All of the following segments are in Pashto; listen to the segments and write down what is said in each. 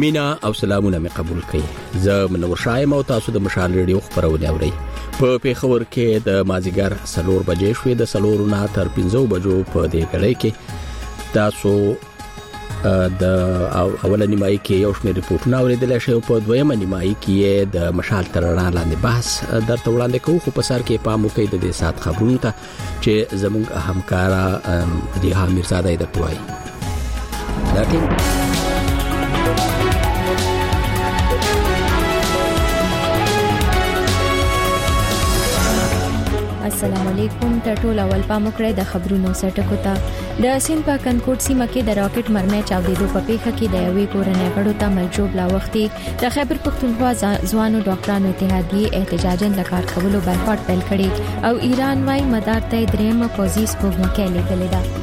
مینا او سلامونه می قبول کړئ. زه منور شایم او تاسو د مشال ریډیو خبرونه اورئ. په پیښور کې د مازیګر 4 بجې شوې د 4 نه تر 5 بجو په دې غړې کې تاسو د اوله نیمایي کې یو شمېر ریپورتونه اوریدل شي او په دویمه نیمایي کې د مشال تر رڼا لاندې بحث درته وړاندې کوو. خو په سر کې پام وکړئ د دې سات خبرونو ته چې زموږ همکارا ریحا میرزاده درته وایي. دا ټیم السلام علیکم. ټول اول پام وکړئ د خبرونو سرټکو ته. د سین په کنکوټ سیمه کې د راکټ مرمۍ چاودېدو په پیښه کې د یوې کورنۍ غړو ته مرجوب لا وختي د خیبر پختونخوا ځوانو ډاکټرانو اتحادیې احتجاجاً د کار کولو بایکاټ پیل کړی او ایران وايي مدار ته درېم پوزي سپوږمکۍ لیږلې ده.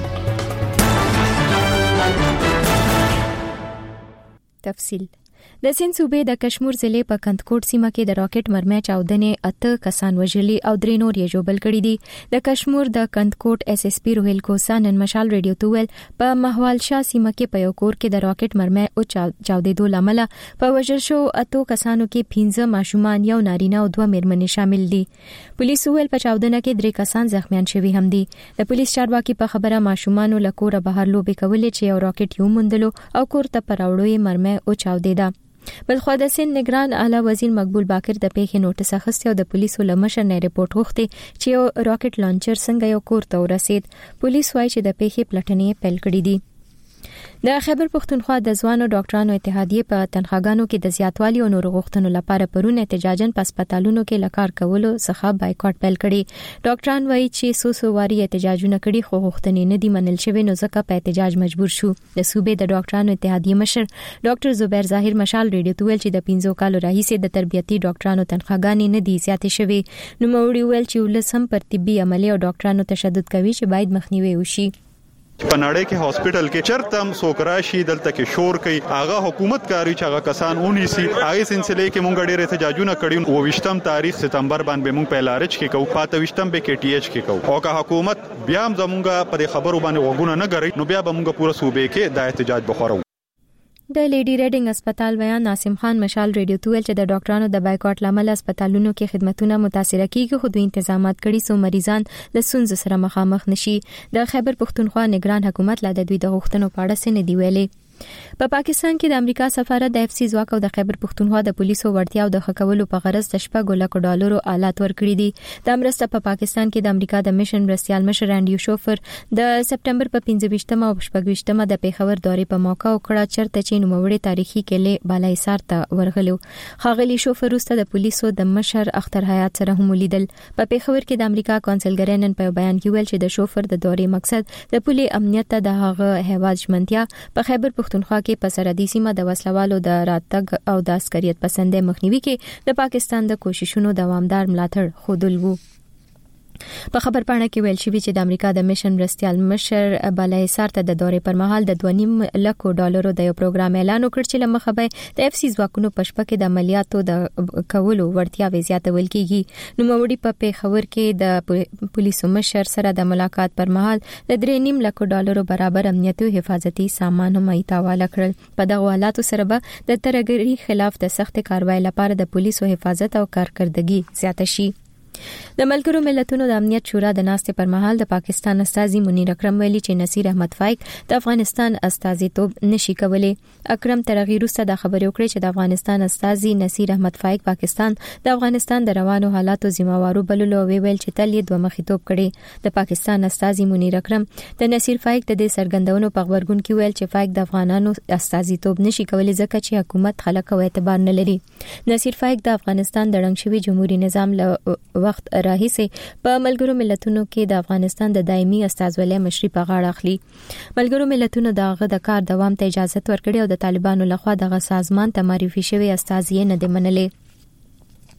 تفصیل د سین صوبې د کشمیر ضلع په کندکوټ سیمه کې د راکټ مرمۍ چاودنې 8 کسان وژلي او 3 نور یې ژوبل کړي دي. د کشمیر د کندکوټ اس اس پی روهیل کوسا نن مشال ریډیو ته ویل په محوال شاه سیمه کې په یو کور کې د راکټ مرمۍ او چاودېدو لامل په وژل شو 8 کسانو کې 15 ماشومان، یو نارینه او 2 میرمنې شامل دي. پولیس ویل په چاودنه کې 3 کسان زخمیان شوي هم دي. د پولیس چارواکي په خبره ماشومان له کوره بهر لوبې کولې چې یو راکټ یو موندلو او کور ته پراوړوي مرمۍ او چاودېده. بلخو د سین نگران اعلی وزیر مقبول باقر د پیښې نوټس اخیستی او د پولیسو لمشر نه ریپورت غوښتي چې یو راکټ لانچر څنګه یو کور ته ورسید. پولیس وايي چې د پیښې پلټنې پیل کړې دي. د خیبر پختونخوا د ځوانو ډاکټرانو اتحادیې په تنخواګانو کې د زیاتوالي او نور غوښتنو لپاره پرون احتجاجاً په هسپتالونو کې لکار کولو څخه بایکاټ پیل کړي. ډاکټران وایي چې سوسو واري احتجاجونه کړي خو غوښتنې نه دي منل شوې، نو ځکه په احتجاج مجبور شو. د صوبې د ډاکټرانو اتحادیې مشر ډاکټر زبیر ظاهر مشال ریډیو ته ویل چې د 15 کالو راهیسې د تربیتي ډاکټرانو تنخواګانې نه دي زیاتې شوې. نو موري ویل چې ولسم پر طبي عملي او ډاکټرانو تشدد کوي چې باید مخنیوي وشي. په نړۍ کې هاسپټل کې چرتم سوکراشي دلته کې شور کوي، هغه حکومت کاری چې هغه کسان اونیسي. هغه سلسله کې مونږ ډېر احتجاجونه کړیو. 28 تاریخ ستمبر باندې مونږ په لارچ کې کوو، 25 په کې ټي ایچ کې کوو. او که حکومت بیا هم زمونږ په خبرو باندې وګونه نه غړي نو بیا به مونږ پوره صوبې کې د احتجاج بخورو. د لیډي ریډینګ هسپتال بیان ناسم خان مشال ریډیو ته ویل چې د ډاکټرانو د بایکاټ لامل هسپتالونو کې خدماتونه متاثر کیږي، خو دوی تنظیمات کړي سو مریضان له ستونزو سره مخامخ نشي. د خیبر پختونخوا نگران حکومت لا د دوی د غوښتنو په اړه څه نه دی ویلي. په پاکستان کې د امریکا سفارت د اف سی ځواک او د خیبر پختونخوا د پولیسو وړتیا او د خکولو په غرض د $6 لک آلات ورکړي دي. د مرسته په پاکستان کې د امریکا د میشن مرستيال مشر انډیو شوفر د سپټمبر په 25 او 26 د پیښور دورې په موقع وکړه چرته چې نوموړي تاریخي کله بالایسار ته ورغلو. خاغلی شوفر وروسته د پولیسو د مشر اختر حیات سره هم ولیدل. په پیښور کې د امریکا کونسلګر نن په بیان کې ویل چې د شوفر د دورې مقصد د پولي امنیت ته د هغه هیواد ژمنتیا په خیبر پختونخوا کې په سرحدي سیمه د وسلوالو د راتګ او د عسکریت پسندۍ مخنیوي کې د پاکستان د کوششونو دوامدار ملاتړ ښودل وو. په خبر پاڼه کې ویل شوی چې د امریکا د میشن مرستيال مشر بالایسار ته د دورې پر مهال د $2.5 لک د یو پروګرام اعلان وکړ چې لمخه به د اف سی ځواکونو په شپه کې د عملیاتو د کولو وړتیا زیاتول کیږي. نو موري په پیښور کې د پولیسو مشر سره د ملاقات پر مهال د $3.5 لک برابر امنیتي او حفاظتي سامان هم ایتاواله کړل. په دغه حالاتو سره به د ترهګرۍ خلاف د سخت کاروای لپاره د پولیسو حفاظت او کارکردګي زیاته شي. د ملګرو ملتونو د امنیت شورا د ناستې پر مهال د پاکستان استازي منیر اکرم ویلي چې نصیر احمد فایق د افغانستان استازیتوب نشي کولای. اکرم ترغیر وروسته د خبرې وکړې چې د افغانستان استازي نصیر احمد فایق پاکستان د افغانستان د روانو حالاتو ذمہوارو بللو ویل چې تل یې دوه مخیتوب کړي. د پاکستان استازي منیر اکرم د نصیر فایق د دې سرګندونو په خبرګون کې ویل چې فایق د افغانانو استازیتوب نشي کولای ځکه چې حکومت خلک او اعتبار نه لري. نصیر فایق د افغانستان د رنګ شوی جمهوریت نظام له وخت راهیسې په ملګرو ملتونو کې د افغانستان د دایمي استازولۍ مشري په غاړه اخلي. ملګرو ملتونو دغه د کار دوام ته اجازه ورکړې او د طالبانو لخوا دغه سازمان ته معرفي شوی استازي نه دی منلې.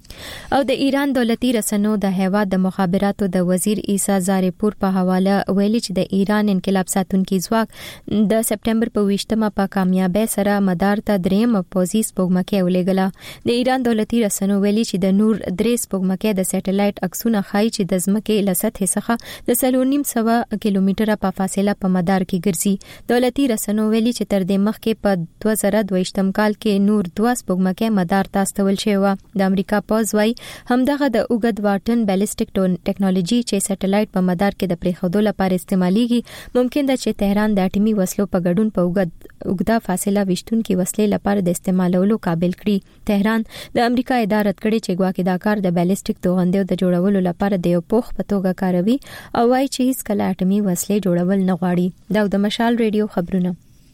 او د ایران دولتي رسنیو د هیواد د مخابراتو د وزیر عیسی زاریپور په حواله ویلي چې د ایران انقلاب ساتونکي ځواک د سپټمبر په 20مه په کامیابی سره مدار ته دریم پوزي سپوږمکۍ ولېږله. د ایران دولتي رسنیو ویلي چې د نور 3 سپوږمکۍ د سټلایټ عکسونه ښایي چې د ځمکې له سطحې څخه د 3.5 کیلومتره په فاصله په مدار کې ګرځي. دولتي رسنیو ویلي چې تر دې مخکې په 2022 کال کې نور 2 سپوږمکۍ مدار ته استول شوی و. د امریکا پوز وايي همدغه د اوګد واټن بالستیک ټیکنالوژي چې سټلایټ په مدار کې د پریښودو لپاره استعماليږي ممکن ده چې تهران د اټومي وسلو په ګډون په اوګده فاصله وشتونکو وسلې لپاره د استعمالولو قابل کړي. تهران د امریکا اداره کړي چې ګواکې دا کار د بالستیک توغندیو د جوړولو لپاره د یو پوخ په توګه کاروي او وايي چې هیڅ کله اټومي وسلې جوړول نه غواړي. دا د مشال ریډیو خبرونه.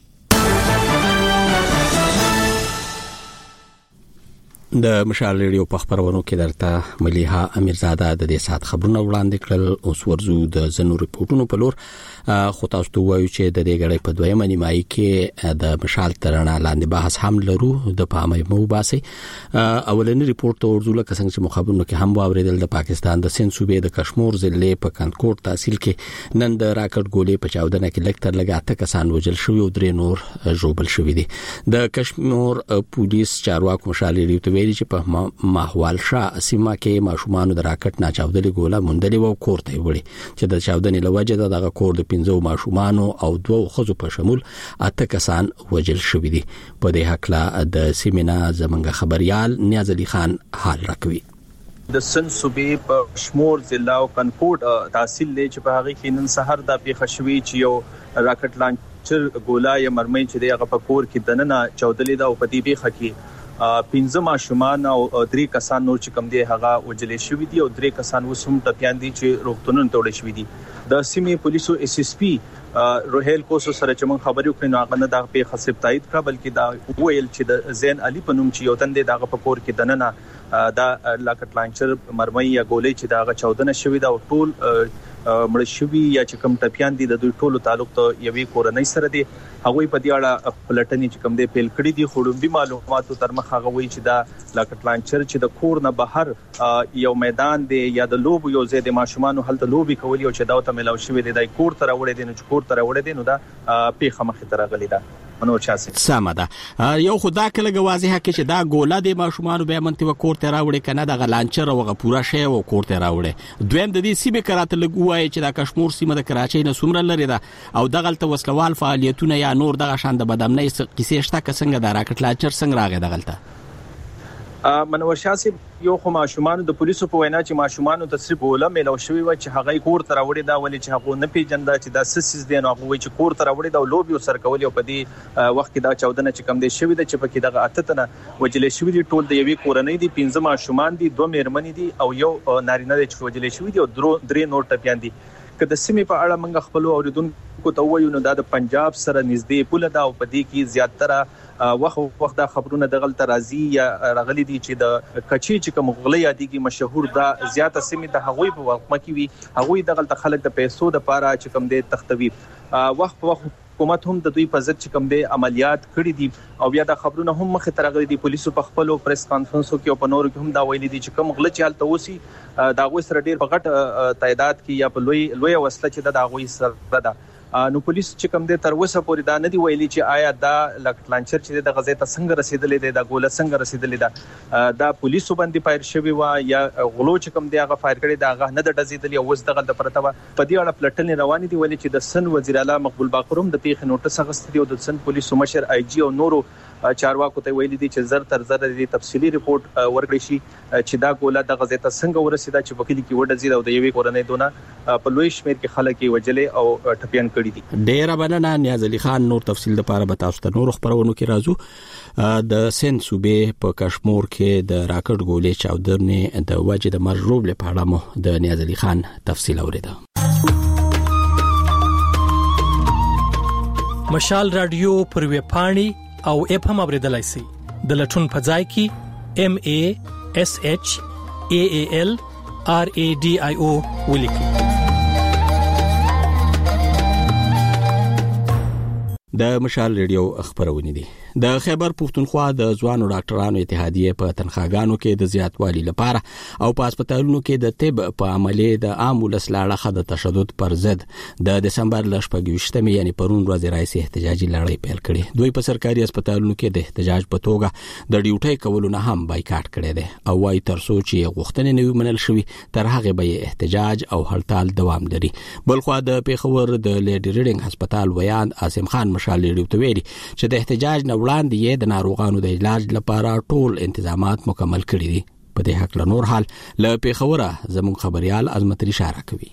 د مشال ریډیو په خبرونو کې درته مليحه امیرزاده د دې سات خبرونه وړاندې کړل. اوس ورزو د زنو رپورټونو په لور. خو تاسو ته وایو چې د دې غړې په دویمه نیمایي کې د مشال ترانه لاندې بحث هم لرو د پامه مو باسي. اولنی رپورټ ته ورزو لکه څنګه چې مخابرونو کې هم واوریدل د پاکستان د سند صوبې د کشمیر ضلع په کنکوټ تحصیل کې نن د راکټ ګولې په چاودنه کې لکتر لګاته کسان وژل شوی او 3 نور ژوبل شوی دي. د کشمیر پولیس چارواکو مشال ریډیو چې په ماحول شاه سیمه کې ماشومان د راکټ نه چاودلې ګوله مونډلې و کوړته وړي چې د چاودنې لوجه دغه کور د 15 ماشومان او 2 خزو په شمول 8 کسان وژل شوی دي. په دې حق لا د سیمنا زمنګ خبريال نیاز علي خان حال راکوي. د سند صوبې په کشمیر ضلع او کنکوټ تحصیل لې چې په هغه کې نن سحر د پیښوي چې یو راکټ لانچر ګوله یا مرمۍ چې دغه په کور کې دننه چاودلې ده او په دې پیښه کې 15 ماشومان او 3 کسان نور چې کم دي هغه وجلې شوی دي او 3 کسان وسوم ټپيان دي چې روغتونونو ته وړي شوی دي. د سیمې پولیسو اس اس پی روهیل کوسو سره چې مون خبرو کړو هغه نه د په خصب تایید کړ بلکې دا ویل چې د زین علي پنوم چې یو تند دغه په کور کې دننه دا لاکټ لانچر مرمۍ یا ګولې چې دغه چاودنه شوی دا ټول مړ شوی یا چې کم ټپيان دي د دوی ټولو تعلق ته یوې کورنۍ سره دي. هغه په دې اړه پلټنې چې کم دي پیل کړې دي. خړومبي معلوماتو تر مخ هغه وایي چې دا لاکټ لانچر چې د کور نه بهر یو میدان دی یا د لوب یو ځای د ماشومان هلته لوبي کوي او چې دا ته ملاو شوی دی د کور تر وړې دي نو چې کور تر وړې دي نو دا پیخه مخ تر غلي ده. منو چاسي سم ده یو خدا کله غوازه کې چې دا ګوله د ماشومان به منتي کور ته راوړي کنه د لانچر او پورا شی او کور ته راوړي. دویم د دې سیمه کراته لګوي چې د کشمیر سیمه د کراچۍ نه سومره لري ده او دغلت وسلوال فعالیتونه یا نور دغه شان د بدامنۍ کیسې شته څنګه د راکټ لانچر څنګه راغی دغلت منور شاسي یو خو ماشومان د پولیسو په وینا چې ماشومان تصریح بوله ملو شوی و چې هغه کور تر وړي دا ولې چې هغه نه پیژنده چې دا سسیز دي نو هغه چې کور تر وړي دا لوبي سر کول او په دې وخت کې دا چاودنه چې کم دي شوی د چې په کې دغه اتتنه وجلې شوی دي ټول د یوې کورنۍ دي 15 ماشومان دي 2 مېرمنې دي او یو نارینه دي چې وجلې شوی دي او 3 نور ټپيان دي. که د سیمې په اړه موږ خپل اوریدونکو ته وایو نو دا د پنجاب سره نږدې پوله دا او په دې کې زیاتره وخت دا خبرونه د غلط راځي یا رغلي دي چې د کچي چې کوم غلي یادېږي مشهور دا زیاته سیمې د هغوی په وخت کې وي هغوی د غلط خلک د پیسو د پاره چې کوم د تختوی وخت حکومت هم د دوی په ضد چې کوم د عملیات کړې دي او بیا د خبرونه هم مخ ته راغلي دي. پولیسو په خپل پریس کانفرنسو کې او په نورو کې هم دا ویلي دي چې کوم غلط چالت اوسي دا غوي سره ډیر په غټ تعداد کې یا په لوی وسله چې دا غوي سره ده. نو پولیس چې کوم د تر وسه پورې دا نه دی ویلي چې آیا دا لاکټ لانچر چې د غزې ته څنګه رسیدلې ده دا ګوله څنګه رسیدلې ده دا پولیسو باندې فایر شوی و یا غلو چې کوم دی هغه فایر کړی دا هغه نه د ډزیدلې او وس دغه د پرته په دې اړه پلټنې روانې دي ویلي چې د سن وزیر اعلی مقبول باقروم د پیښې نوټس اخیستی او د سن پولیسو مشر آی جی او نورو چارواکو ته ویلي دي چې زر تر زر د تفصیلی ریپورت ورکړي شي چې دا ګوله د غزې ته څنګه ورسیده چې وکیل کې وډزید او د یوې کورنۍ دونه په لوی شمیر کې خلک وجلې او ټپيان کړي دي. ډیر بلنه نیاز علي خان نور تفصیل لپاره به تاسو ته نور خبرونه کې راځو. د سند صوبې په کشمیر کې د راکټ ګولې چاودنې د وجه د مرجوب لپاره مو د نیاز علي خان تفصیل اوریده. مشال رادیو پر ویب پاڼې او اپ هم اوریدلای شئ. د لټون په ځای کې MASHALRADIO ولیکئ. د مشال ریډیو خبرونه دي. د خیبر پښتونخوا د ځوانو ډاکټرانو اتحادیه په تنخواګانو کې د زیاتوالي لپاره او په هسپتالونو کې د طب په عملي د عام ولس لاړه د تشدد پر ضد د دسمبر ل 28 یعنی پرون ورځ راځي احتجاجي لړۍ پیل کړي. دوی په سرکاري هسپتالونو کې د احتجاج په توګه د ډیوټي کولو نه هم بایکاټ کړی دی او وايي تر څو چې غوښتنې نه منل شوي تر هغه به احتجاج او هړتال دوام لري. بلخو د پیښور د لیډي ریډینګ هسپتال ویان عاصم خان مشال ریډیو ته ویلي چې د احتجاج نه وړاندې یې د ناروغانو د علاج لپاره ټول انتظامات مکمل کړي دي. په دې حق له نور حال له پیښوره زموږ خبريال عظمت اشاره کوي.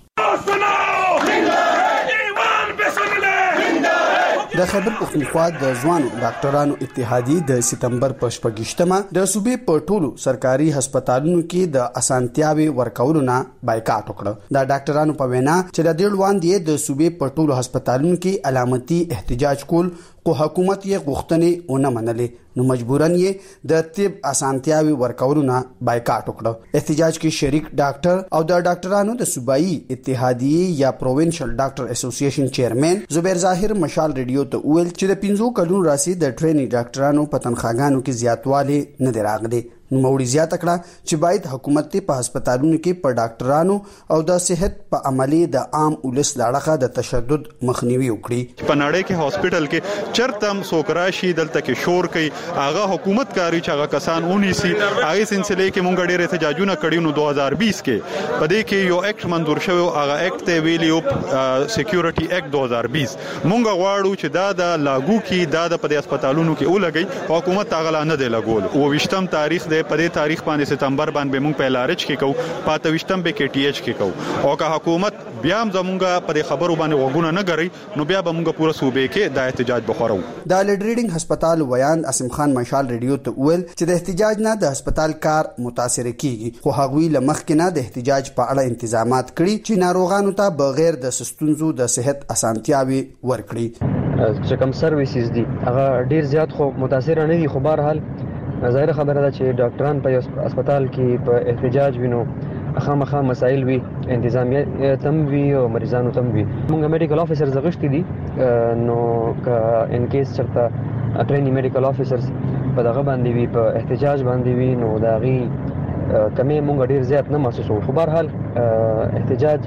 د خیبر پښتونخوا د ځوانو ډاکټرانو اتحادیه د سپتمبر په 28مه د صوبې په ټولو سرکاري هسپتالونو کې د اسانتیاوي ورکولو نه بایکاټ وکړ. د ډاکټرانو په وینا چې د دې وړاندې د صوبې په ټولو هسپتالونو کې علامتي احتجاج کول خو حکومت یې غوښتنې ونه منلې نو مجبورن یې د طب اسانتیاوي ورکولو نه بایکاټ وکړ. احتجاج کې شریک ډاکټر او د ډاکټرانو د صوبایي اتحادیه یا پروینشل ډاکټر اسوسییشن چیرمن زبیر ظاهر مشال ریډیو ته ویل چې د 15 کلونو راسي د ټریننګ ډاکټرانو په تنخواګانو کې زیاتوالی نه دی راغلی. نوموړي زیاته کړه چې باید حکومت په هسپتالونو کې په ډاکټرانو او د صحت په عملي د عام ولس لاړه د تشدد مخنیوي وکړي. په نړۍ کې هسپتال کې چرتم سوکراشي دلته کې شور کوي هغه حکومت کاری چې هغه کسان اونیسي هغه سلسله کې مونږ ډېر احتجاجونه کړیو نو 2020 کې په دې کې یو اکټ منظور شوی هغه اکټ ته ویلیو سکیورټي اکټ 2020 مونږ غواړو چې دا د لاګو کې دا د په هسپتالونو کې ولګي حکومت هغه نه دی لګول. او 20م تاریخ د په دې تاریخ باندې سپتمبر باندې موږ په لارچ کې کوو 25م به کې ټي ایچ کې کوو او که حکومت بیا هم زمونږه په خبرو باندې وګونه نه غري نو بیا به موږ پوره صوبې کې د احتجاج بخورو. د لیډ ریډینګ هسپتال ویان عاصم خان مشال ریډیو ته ویل چې د احتجاج نه د هسپتال کار متاثر کیږي خو هغوی لمخ کې نه د احتجاج په اړه انتظامات کړي چې ناروغانو ته بغیر د سستونزو د صحت اسانتیاوي ورکړي. چې کوم سرویسز دي هغه ډیر زیات خو متاثر نه دي خو بهر حال ظاهر خبره ده چې ډاکټران په هسپتال کې په احتجاج وینو خامخا مسائل وي انتظامیه تم وي او مریضانو تم وي. موږ میډیکل افیسرز غشتي دي نو که ان کیس چرته ټریننګ میډیکل افیسرز په دغه باندې وي په احتجاج باندې وي نو دا غي کمه موږ ډیر زیات نه محسوسو خو بهر حال احتجاج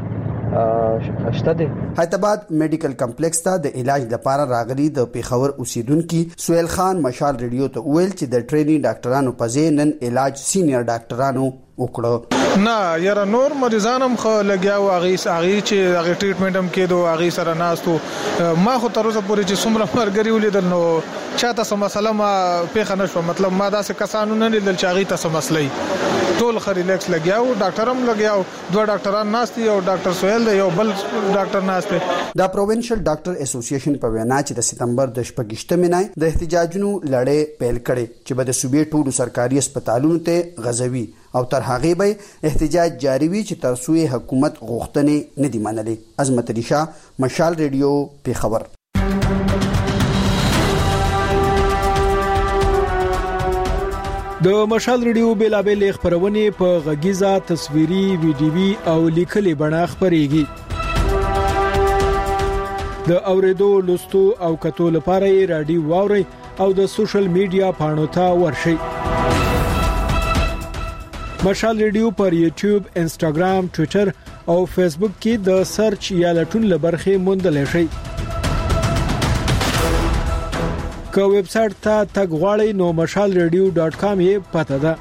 شته. حیدرآباد میډیکل کمپلیکس ته د علاج لپاره راغلي د پیښور اوسیدونکو سہیل خان مشال ریډیو ته ویل چې د ټریننګ ډاکټرانو په ځای نن علاج سینیئر ډاکټرانو وکړو. نه یاره نور مریضانم خو لګیاو هغه چې هغه ټریټمنټ هم کېدو هغه سره ناستو ما خو تر اوسه پورې چې څومره مرګري ولیدل نو چاته سم مسله ما پیښه نشو مطلب ما داسې کسانو نه لیدل چې هغه ته مسلې ټول خ ریلیکس لګیاو ډاکټر هم لګیاو دوه ډاکټران ناستي او ډاکټر سہیل دی یو بل ډاکټر ناسته. د پروینشل ډاکټر اسوسییشن په وینا چې د سپتمبر د 28مه نه د احتجاجونو لړۍ پیل کړي چې به د صوبې ټولو سرکاري هسپتالونو ته غزوي او تر هغه به احتجاج جاری وي چې تر څو حکومت غوښتنې نه دی منلې. عظمت ریشا مشال ریډیو پیښور. د مشال ریډیو بیلابل خبرونه په غږیزه تصویري ویډیوي او لیکلي بڼه خبريږي. د اوریدو لوستو او کتو لپاره رادیو واوري او د سوشل میډیا پاڼو ته ورشي. مشال ریډیو پر یوټیوب، انستګرام، ټوئیټر او فیسبوک کې د سرچ یا لټون لبرخه موندل شي. که ویب سټ ته تګ غواړئ نو mashalradio.com یې پته ده.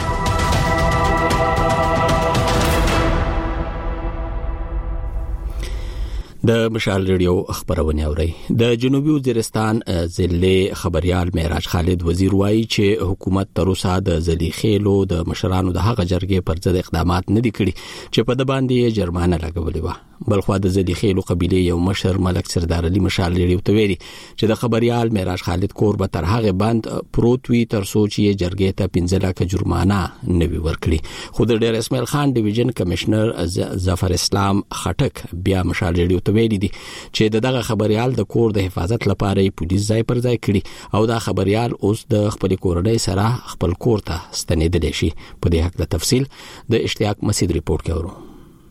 د مشال ریډیو خبرونه اوري. د جنوبي وزیرستان ضلع خبريال معراج خالد وزیر وایي چې حکومت تر اوسه د زلیخېلو د مشرانو د هغه جرګې پر ضد اقدامات نه دي کړي چې په د باندې جرمانه لګولې و. بلخو د زلیخېلو قبيله یو مشر ملک سردار علي مشال ریډیو ته ویلي چې د خبريال معراج خالد کور به تر هغه بند پروت وي تر څو چې جرګې ته 15 لک جرمانه نه وي ورکړي. خو د ډیر اسماعیل خان ډیویژن کمشنر ظفر اسلام خټک بیا مشال ریډیو ته ویلي دي چې دغه خبريال د کور د حفاظت لپاره پولیس ځای پر ځای کړي او دا خبريال اوس د خپل کورنۍ سره خپل کور ته ستنېدل شي. په دې حق د تفصیل د اشتیاق مسعود ریپورت کوي.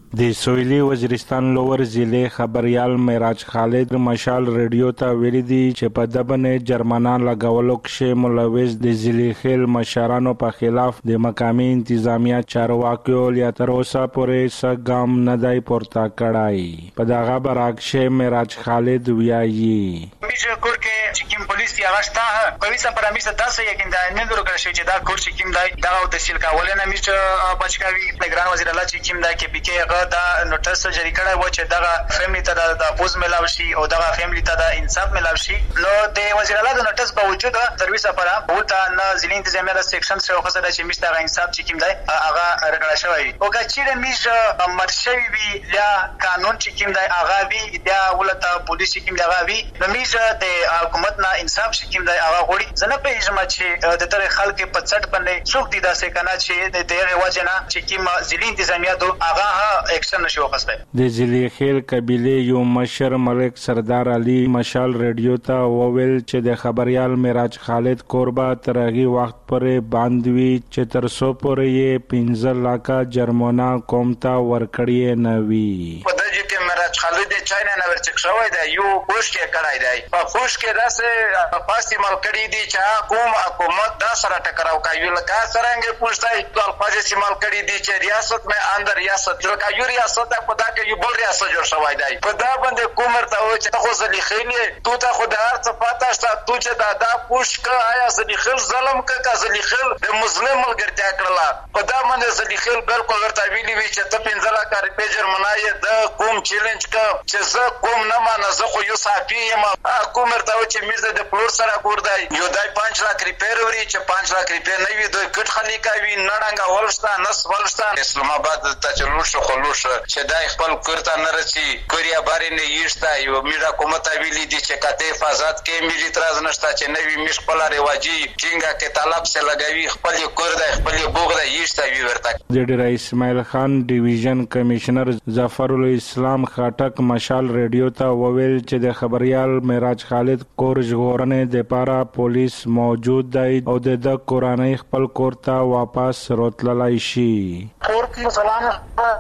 د سویلي وزیرستان لوور ضلع خبريال معراج خالد مشال ریډیو ته ویلي دي چې په دبنه جرمانه لګولو کې ملوث د ضلع خیل مشرانو په خلاف د مقامي انتظامیه چارواکو لیا تر اوسه پورې سګام نه دی پورته کړای. په دغه برعکس معراج خالد ویایي میشه کور کې چې کوم پولیس یا غشته پولیس پر امیسه تاسو یې کیندا نه درو کړی چې دا کور چې کوم دی دا او تحصیل کول نه میشه بچکاوي نگران وزیر الله چې کوم دی کې پی کې دا نوټس جری کړی و چې دا فیملی ته د پوز ملاوي شي او دا فیملی ته د انصاف ملاوي شي. نو د وزیر الله د نوټس په وجود سرویس پر ولته نه ځلین انتظامیه د سیکشن سره خصه چې مشته غ انصاف چې کوم دی هغه رګړا شوی او کچې میشه مرشوي وی یا قانون چې کوم دی هغه وی دا ولته پولیس چې کوم دی هغه وی نو میشه د حکومت نه انصاف چې کوم دی هغه غوړي زنه په اجماع چې د تر خلک په چټ باندې څوک دي دا څه کنه چې د دغه وجنه چې کوم ځلین انتظامیه دو هغه ایکشن نشو غسته. د ضلع خیل قبیله یو مشر ملک سردار علي مشال ریډیو ته وویل چې د خبريال معراج خالد قربا ترغي وخت پرې باندوي چې تر سو پورې 15 لک جرمانه قوم ته ورکړی نه وی. په دغه کې معراج خالد چاینا نه ورچک شوی دی یو پوښ کې کړای دی په پوښ کې داسې پاستي مل کړی دی چې کوم حکومت دا سره ټکراو کوي لکه څنګه پوښتای ټول پاجي استعمال کړی دی چې ریاست مې اندر ریاست لکه یو ریاست په دا کې یو بل ریاست جوړ شوی دی په دا باندې کومر ته و چې خو ځلې خېلې تو ته خو د ارڅ پاته شته تو چې دا پوښ کا آیا ځلې خېل ظلم کا ځلې خېل د مسلمان ملګرتیا کړله په دا باندې ځلې خېل بالکل ورته ویلي وی چې ته 15 لک روپۍ جرمانه د کوم چیلنج کا چې زه کوم نه مانه زه خو یو صافي یم کومر ته و چې میز د پلور سره ګور دی یو دای 5 لک روپۍ وري چې 5 لک روپۍ نه وي دوی کټ خلی کوي نړنګ ولستا نس ولستا اسلام آباد ته چلوش خلوش چې دای خپل کورته نه رسي کوریا باري نه یشتا یو میرا کومه ویلي دي چې کته حفاظت کې میری اعتراض نشته چې نوی مش خپل رواجی څنګه کې طلب سره لګوي خپل کور د خپل بوغ د یشتا وی ورته. د ډیر اسماعیل خان ډیویژن کمشنر ظفر الاسلام خاټک مشال ریډیو ته وویل چې د خبريال معراج خالد کور ژغورنې د پاره پولیس موجود دی او د قرآنی خپل کور ته واپس روتللای شي. کور کې سلام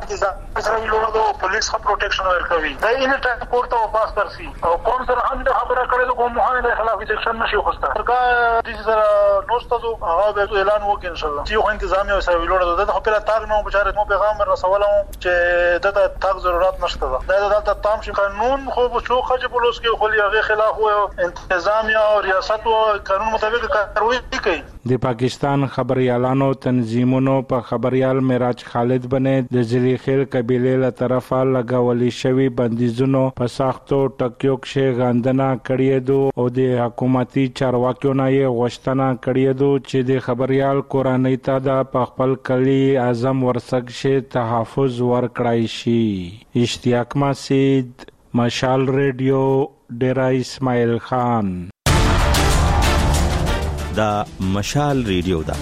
سره ویلو پولیس خپل پروټیکشن ورکوي دا ان ټایم کور ته واپس ترسي او کوم سره هم د خبره کړې کوم مهانه د خلاف ایکشن نشي خوسته سرکار د سره نوستو هغه به اعلان وکړي ان شاء الله چې خو انتظامیه سره ویلو د خپل تاغ نو بچاره نو پیغام رسولم چې د تاغ ضرورت نشته دا د تام شي قانون خو څو خج پولیس کې خو لري خلاف او انتظامیه او ریاست او قانون مطابق کاروي کوي. د پاکستان خبريالانو تنظیمونو په خبريال معراج خالد باندې د ضلع خیل قبیله له طرفه لګولې شوی بندیزونو په سختو ټکیو کې غندنه کړې دو او د حکومتي چارواکیو نه یې غوښتنه کړې دو چې د خبريال قرآنی ته د خپل کلی اعظم ورسګ شي تحفظ ورکړای شي. اشتیاق مسید مشال ریډیو ډیرا اسماعیل خان. دا مشال ریډیو دا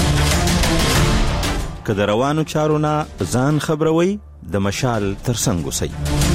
که د روانو چارو نه ځان خبروي د مشال ترڅنګ اوسئ.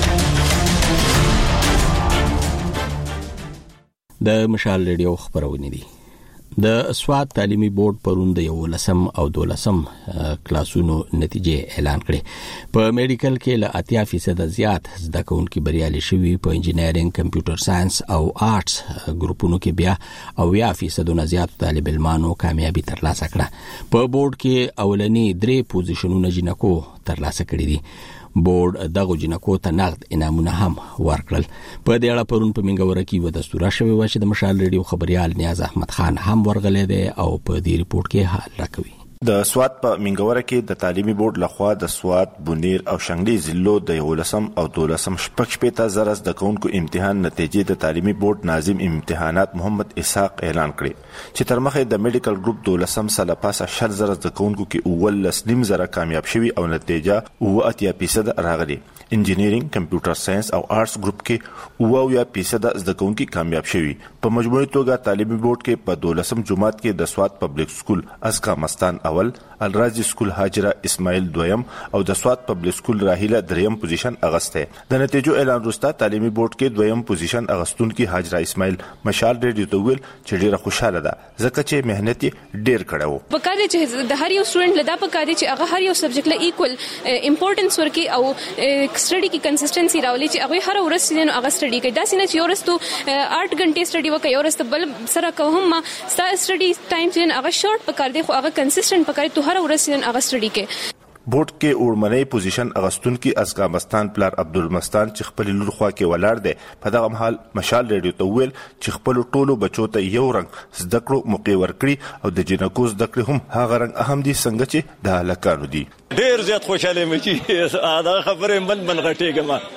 د مشال ریډیو خبرونه دي. د سواد تعلیمي بورډ پروند یو لسم او دولسم کلاسونو نتیجې اعلان کړې. په میډیکل کې له 80% زیات زده کوونکي بریالي شوي، په انجینرینګ، کمپیوټر ساينس او آرټس ګروپونو کې بیا 80% زیات طالب علمانو کامیابی ترلاسه کړه. په بورډ کې اولنی 3 پوزیشنونه جنکو ترلاسه کړي دي. بورډ دغه جنکو ته نقد انعامونه هم ورکړل. په دې اړه پرون په منګوره کې و دستور شوی و چې د مشال ریډیو خبريال نیاز احمد خان هم ورغلې ده او په دې ریپورت کې حال راکوي. د سواد په منګوره کې د تعلیمي بورډ لخوا د سواد، بونیر او شنګلي ضلعو د 11 او 12 شپږ زره د کونکو امتحان نتیجې د تعلیمي بورډ ناظم امتحانات محمد اسحاق اعلان کړي چې تر مخه د میډیکل ګروپ 12 سره پاسه 60 زره د کونکو کې 19 زره کامیاب شوي او نتیجه 80% راغلي. انجینرینګ، کمپیوټر ساينس او آرټس ګروپ کې 80% د کونکو کامیاب شوي. په مجموعي توګه تعلیمي بورډ کې په 12 جماعت کې د سوات پبلک سکول اسکا مستان اول، الرازي سکول هاجره اسماعیل دویم او د سوات پبلک سکول راهیله دریم پوزیشن اغسته. د نتیجو اعلان وروسته تعلیمي بورډ کې دویم پوزیشن اغستونکي هاجره اسماعیل مشال ریډیو ته ویل چې ډیره خوشاله ده ځکه چې مهنت ډیر کړو. په کار چې د هر یو سټوډنټ لدا په کار چې هغه هر یو سبجیکټ له ایکوال امپورټنس ورکي او سټډي کې کنسستنسي راولي چې هغه هر ورځ سینو هغه سټډي کوي. دا سینه چې ورستو 8 غنټه سټډي وکړي ورستو بل سره کوم سټډي ټایم چې هغه شورت په کار دی خو هغه کنسستنت په کار ته هر ورځ سینو هغه سټډي کوي. بورډ کې اورمنۍ پوزیشن اغستونکي اسکا مستان پلار عبدالمستان چې خپل لور خوا کې ولاړ دی په دغه مهال مشال ریډیو ته ویل چې خپل ټولو بچو ته یو رنګ زده کړو موقع ورکړي او د جنکو زده کړې هم هغه رنګ اهم دي څنګه چې د هلکانو دي. ډیر زیات خوشاله مې چې دا خبره من غټېږم.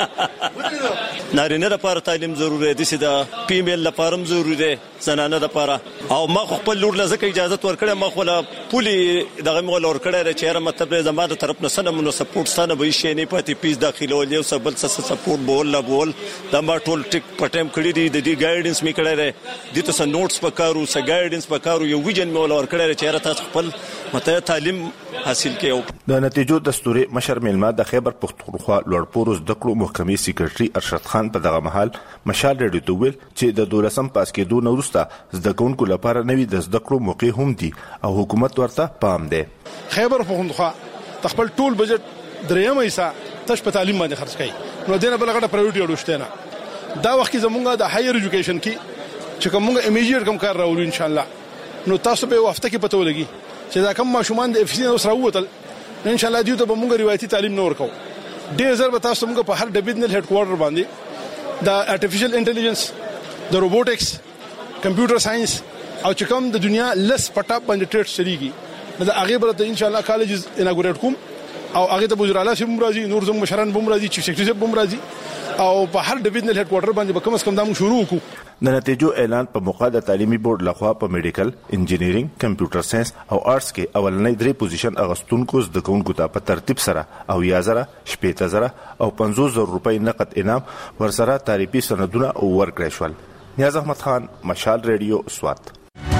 نارینه لپاره تعلیم ضروري دي، چې د فیمیل لپاره هم ضروري دي، زنانه لپاره. او ما خپل لور لزکه اجازه ورکړه، ما خو لا پولی دغه مول ورکړه چې هر مطلب زما د طرف نه سنمو سپورټ ستانه به شي نه پاتې پیس داخله ولې او سبل سپورټ بول دا ما ټول ټیک پټم کړی دی. د دې ګایډنس می کړی دی، د تاسو نوټس پکارو، س ګایډنس پکارو، یو ویژن مول ورکړه چې هر تاسو خپل مته تعلیم حاصل کړئ. د نتیجو دستوري مشر میلمه د خیبر پختونخوا لوړپورو زده کړو محکمې سیکریټري ارشد خان په دغه محل مشال ریډیو ته ویل چې د 12 پاس کېدو نه وروسته زده کوونکو لپاره نوې د زده کړو موقع هم دي او حکومت ورته پام دی. خیبر پختونخوا خپل ټول بجټ درېم حصہ تش په تعلیم باندې خرج کړي، نو دینه بل غټه پرایورټي اړوشته نه. دا وخت زمونږه د هایر ایجوکیشن کې چې کومه امیجیټ کوم کار راوړو ان شاء الله، نو تاسو به وخت کې پته ولګي چې دا کوم ماشومان د افسین اوس راووتل ان شاء الله دیو ته به موږ روایتي تعلیم نه ورکو. ډیر زر به تاسو موږ په هر ډیویژنل هډ کوارټر باندې د ارتفیشل انټيليجنس، د روبوټکس، کمپیوټر ساينس او چې کوم د دنیا لس پټاپ باندې ټریډ شریږي د هغه برته ان شاء الله کالجز اناګوریټ کوم او هغه ته وزیر اعلی سیم راځي، نور زم مشران بم راځي، چیف سیکریټری بم راځي او په هر ډیویژنل هډ کوارټر باندې به کم از کم دا موږ شروع وکړو. د نتیجو اعلان په موقع د تعلیمي بورډ لخوا په میډیکل، انجینیرینګ، کمپیوټر ساينس او آرټس کې اولنۍ 3 پوزیشن اغستونکو زده کوونکو ته په ترتیب سره او 1000 15000 او 50000 روپۍ نقد انعام ورسره تعریفي سندونه ورکړل شول. نیاز احمد خان، مشال ریډیو، سوات.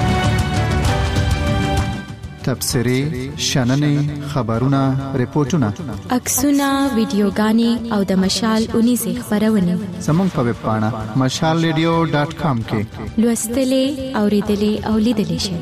تبصرې، شننې، خبرونه، ریپورتونه، عکسونه، ویډیوګانې او د مشال 19 خبرونه زموږ په ویب پاڼه mashalradio.com کې لوستلې، اوریدلې او لیدلې شئ.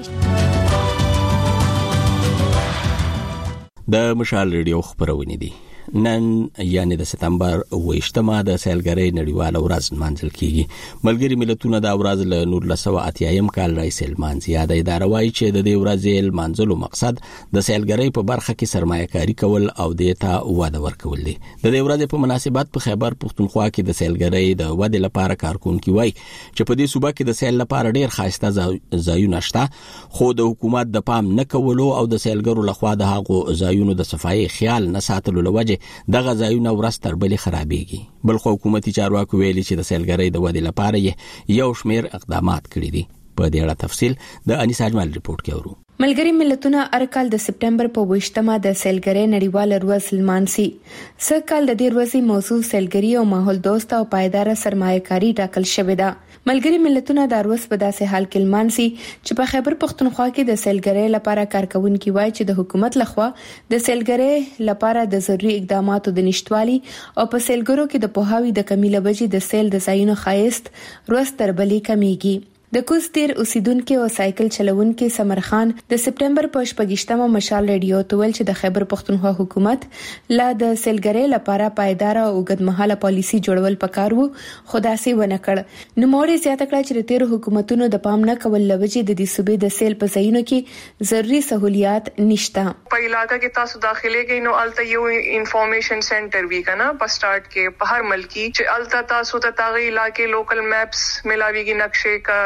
د مشال ریډیو خبرونه دي. نن یعنی د سپتمبر 28مه د سیلګرۍ نړیواله ورځ منځل کیږي. ملګری ملتونه دا ورځ له 1980م کال راځي لمانځي. یاد اداره وايي چې د دې ورځې لمانځلو مقصد د سیلګرۍ په برخه کې سرمایه‌کاري کول او دیتا وده ورکول دي. د دې ورځې په مناسبت په خیبر پختونخوا کې د سیلګرۍ د وده لپاره کارکونکي وایي چې په دې صوبه کې د سیل لپاره ډیر خاصه ځایونه شته، خو د حکومت د پام نه کولو او د سیلګرو لخوا د هغو ځایونو د صفایي خیال نه ساتلو لوجه دغه ځایونه ورځ تر بلې خرابېږي. بل خو حکومتي چارواکو ویلي چې د سیلګرۍ د ودې لپاره یو شمېر اقدامات کړي دي. په دې اړه تفصیل د انیس اجمل ریپورت کې اورو. ملګری ملتونه ارکال د سپټمبر په 28مه د سیلګرۍ نړیواله ورځ لمانځي. سرکال د دې ورځې موضوع سیلګرۍ او ماحول دوست او پایدار سرمایه‌کاري ټاکل شوې ده. ملګری ملتونه د ورځ په داسې حال کې لمانځي چې په خیبر پختونخوا کې د سیلګرۍ لپاره کارکونکي وایي چې د حکومت لخوا د سیلګرۍ لپاره د ضروري اقداماتو د نشټوالي او په سیلګرو کې د پوهاوي د کمی لوجې د سیل د ځایونو ښایست ورځ تر بلې کمیږي. د کوستیر اوسیدونکو او سایکل چلوونکو سمر خان د سپټمبر په 28مه مشال ریډیو ته ویل چې د خیبر پختونخوا حکومت لا د سیلګرۍ لپاره پایدار او اوږدمهاله پالیسي جوړول پکار وو، خو داسې ونه کړ. نو موري زیاته کړه چې د تیر حکومتونو د پام نه کول لوجې د دې صوبې د سیل په ځایونو کې ضروري سہولیات نشته. په علاقې کې تاسو داخله کې نو الته یو انفارمیشن سنټر وی کنه په سٹارټ کې په هر ملکی چې الته تاسو ته تاغي علاقې لوکل میپس ملاويږي، نقشې کا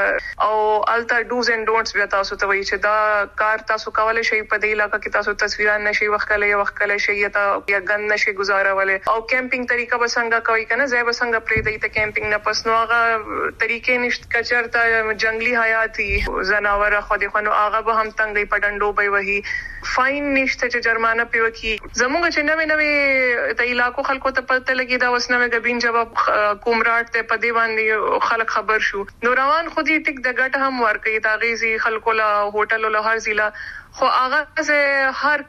او الټا ډوز اینڈ ډونټس بیا تاسو ته وایي چې دا کار تاسو کولای شئ په دې علاقې کې تاسو تصویران نشي وختله شي یا ګن نشي گزارولای او کیمپینګ طریقه بسنګ کوي کنه ځای بسنګ پرې دی ته کیمپینګ نه پس نو هغه طریقې نشته کچرته جنگلی حیاتي زناور خو دې خو هغه به هم تنګي پډندو به وਹੀ فاین نشته چې جرمانه پیو کی زموږ چې نوې د علاقو خلکو ته پته لګي دا وسنه غبین جواب کومراټ ته پدی باندې خلک خبر شو نو روان خو دې ټیک د ګټ هم ورکې دا غیزي خلکو لا هوټل له هر ضلع خو هغه زه هر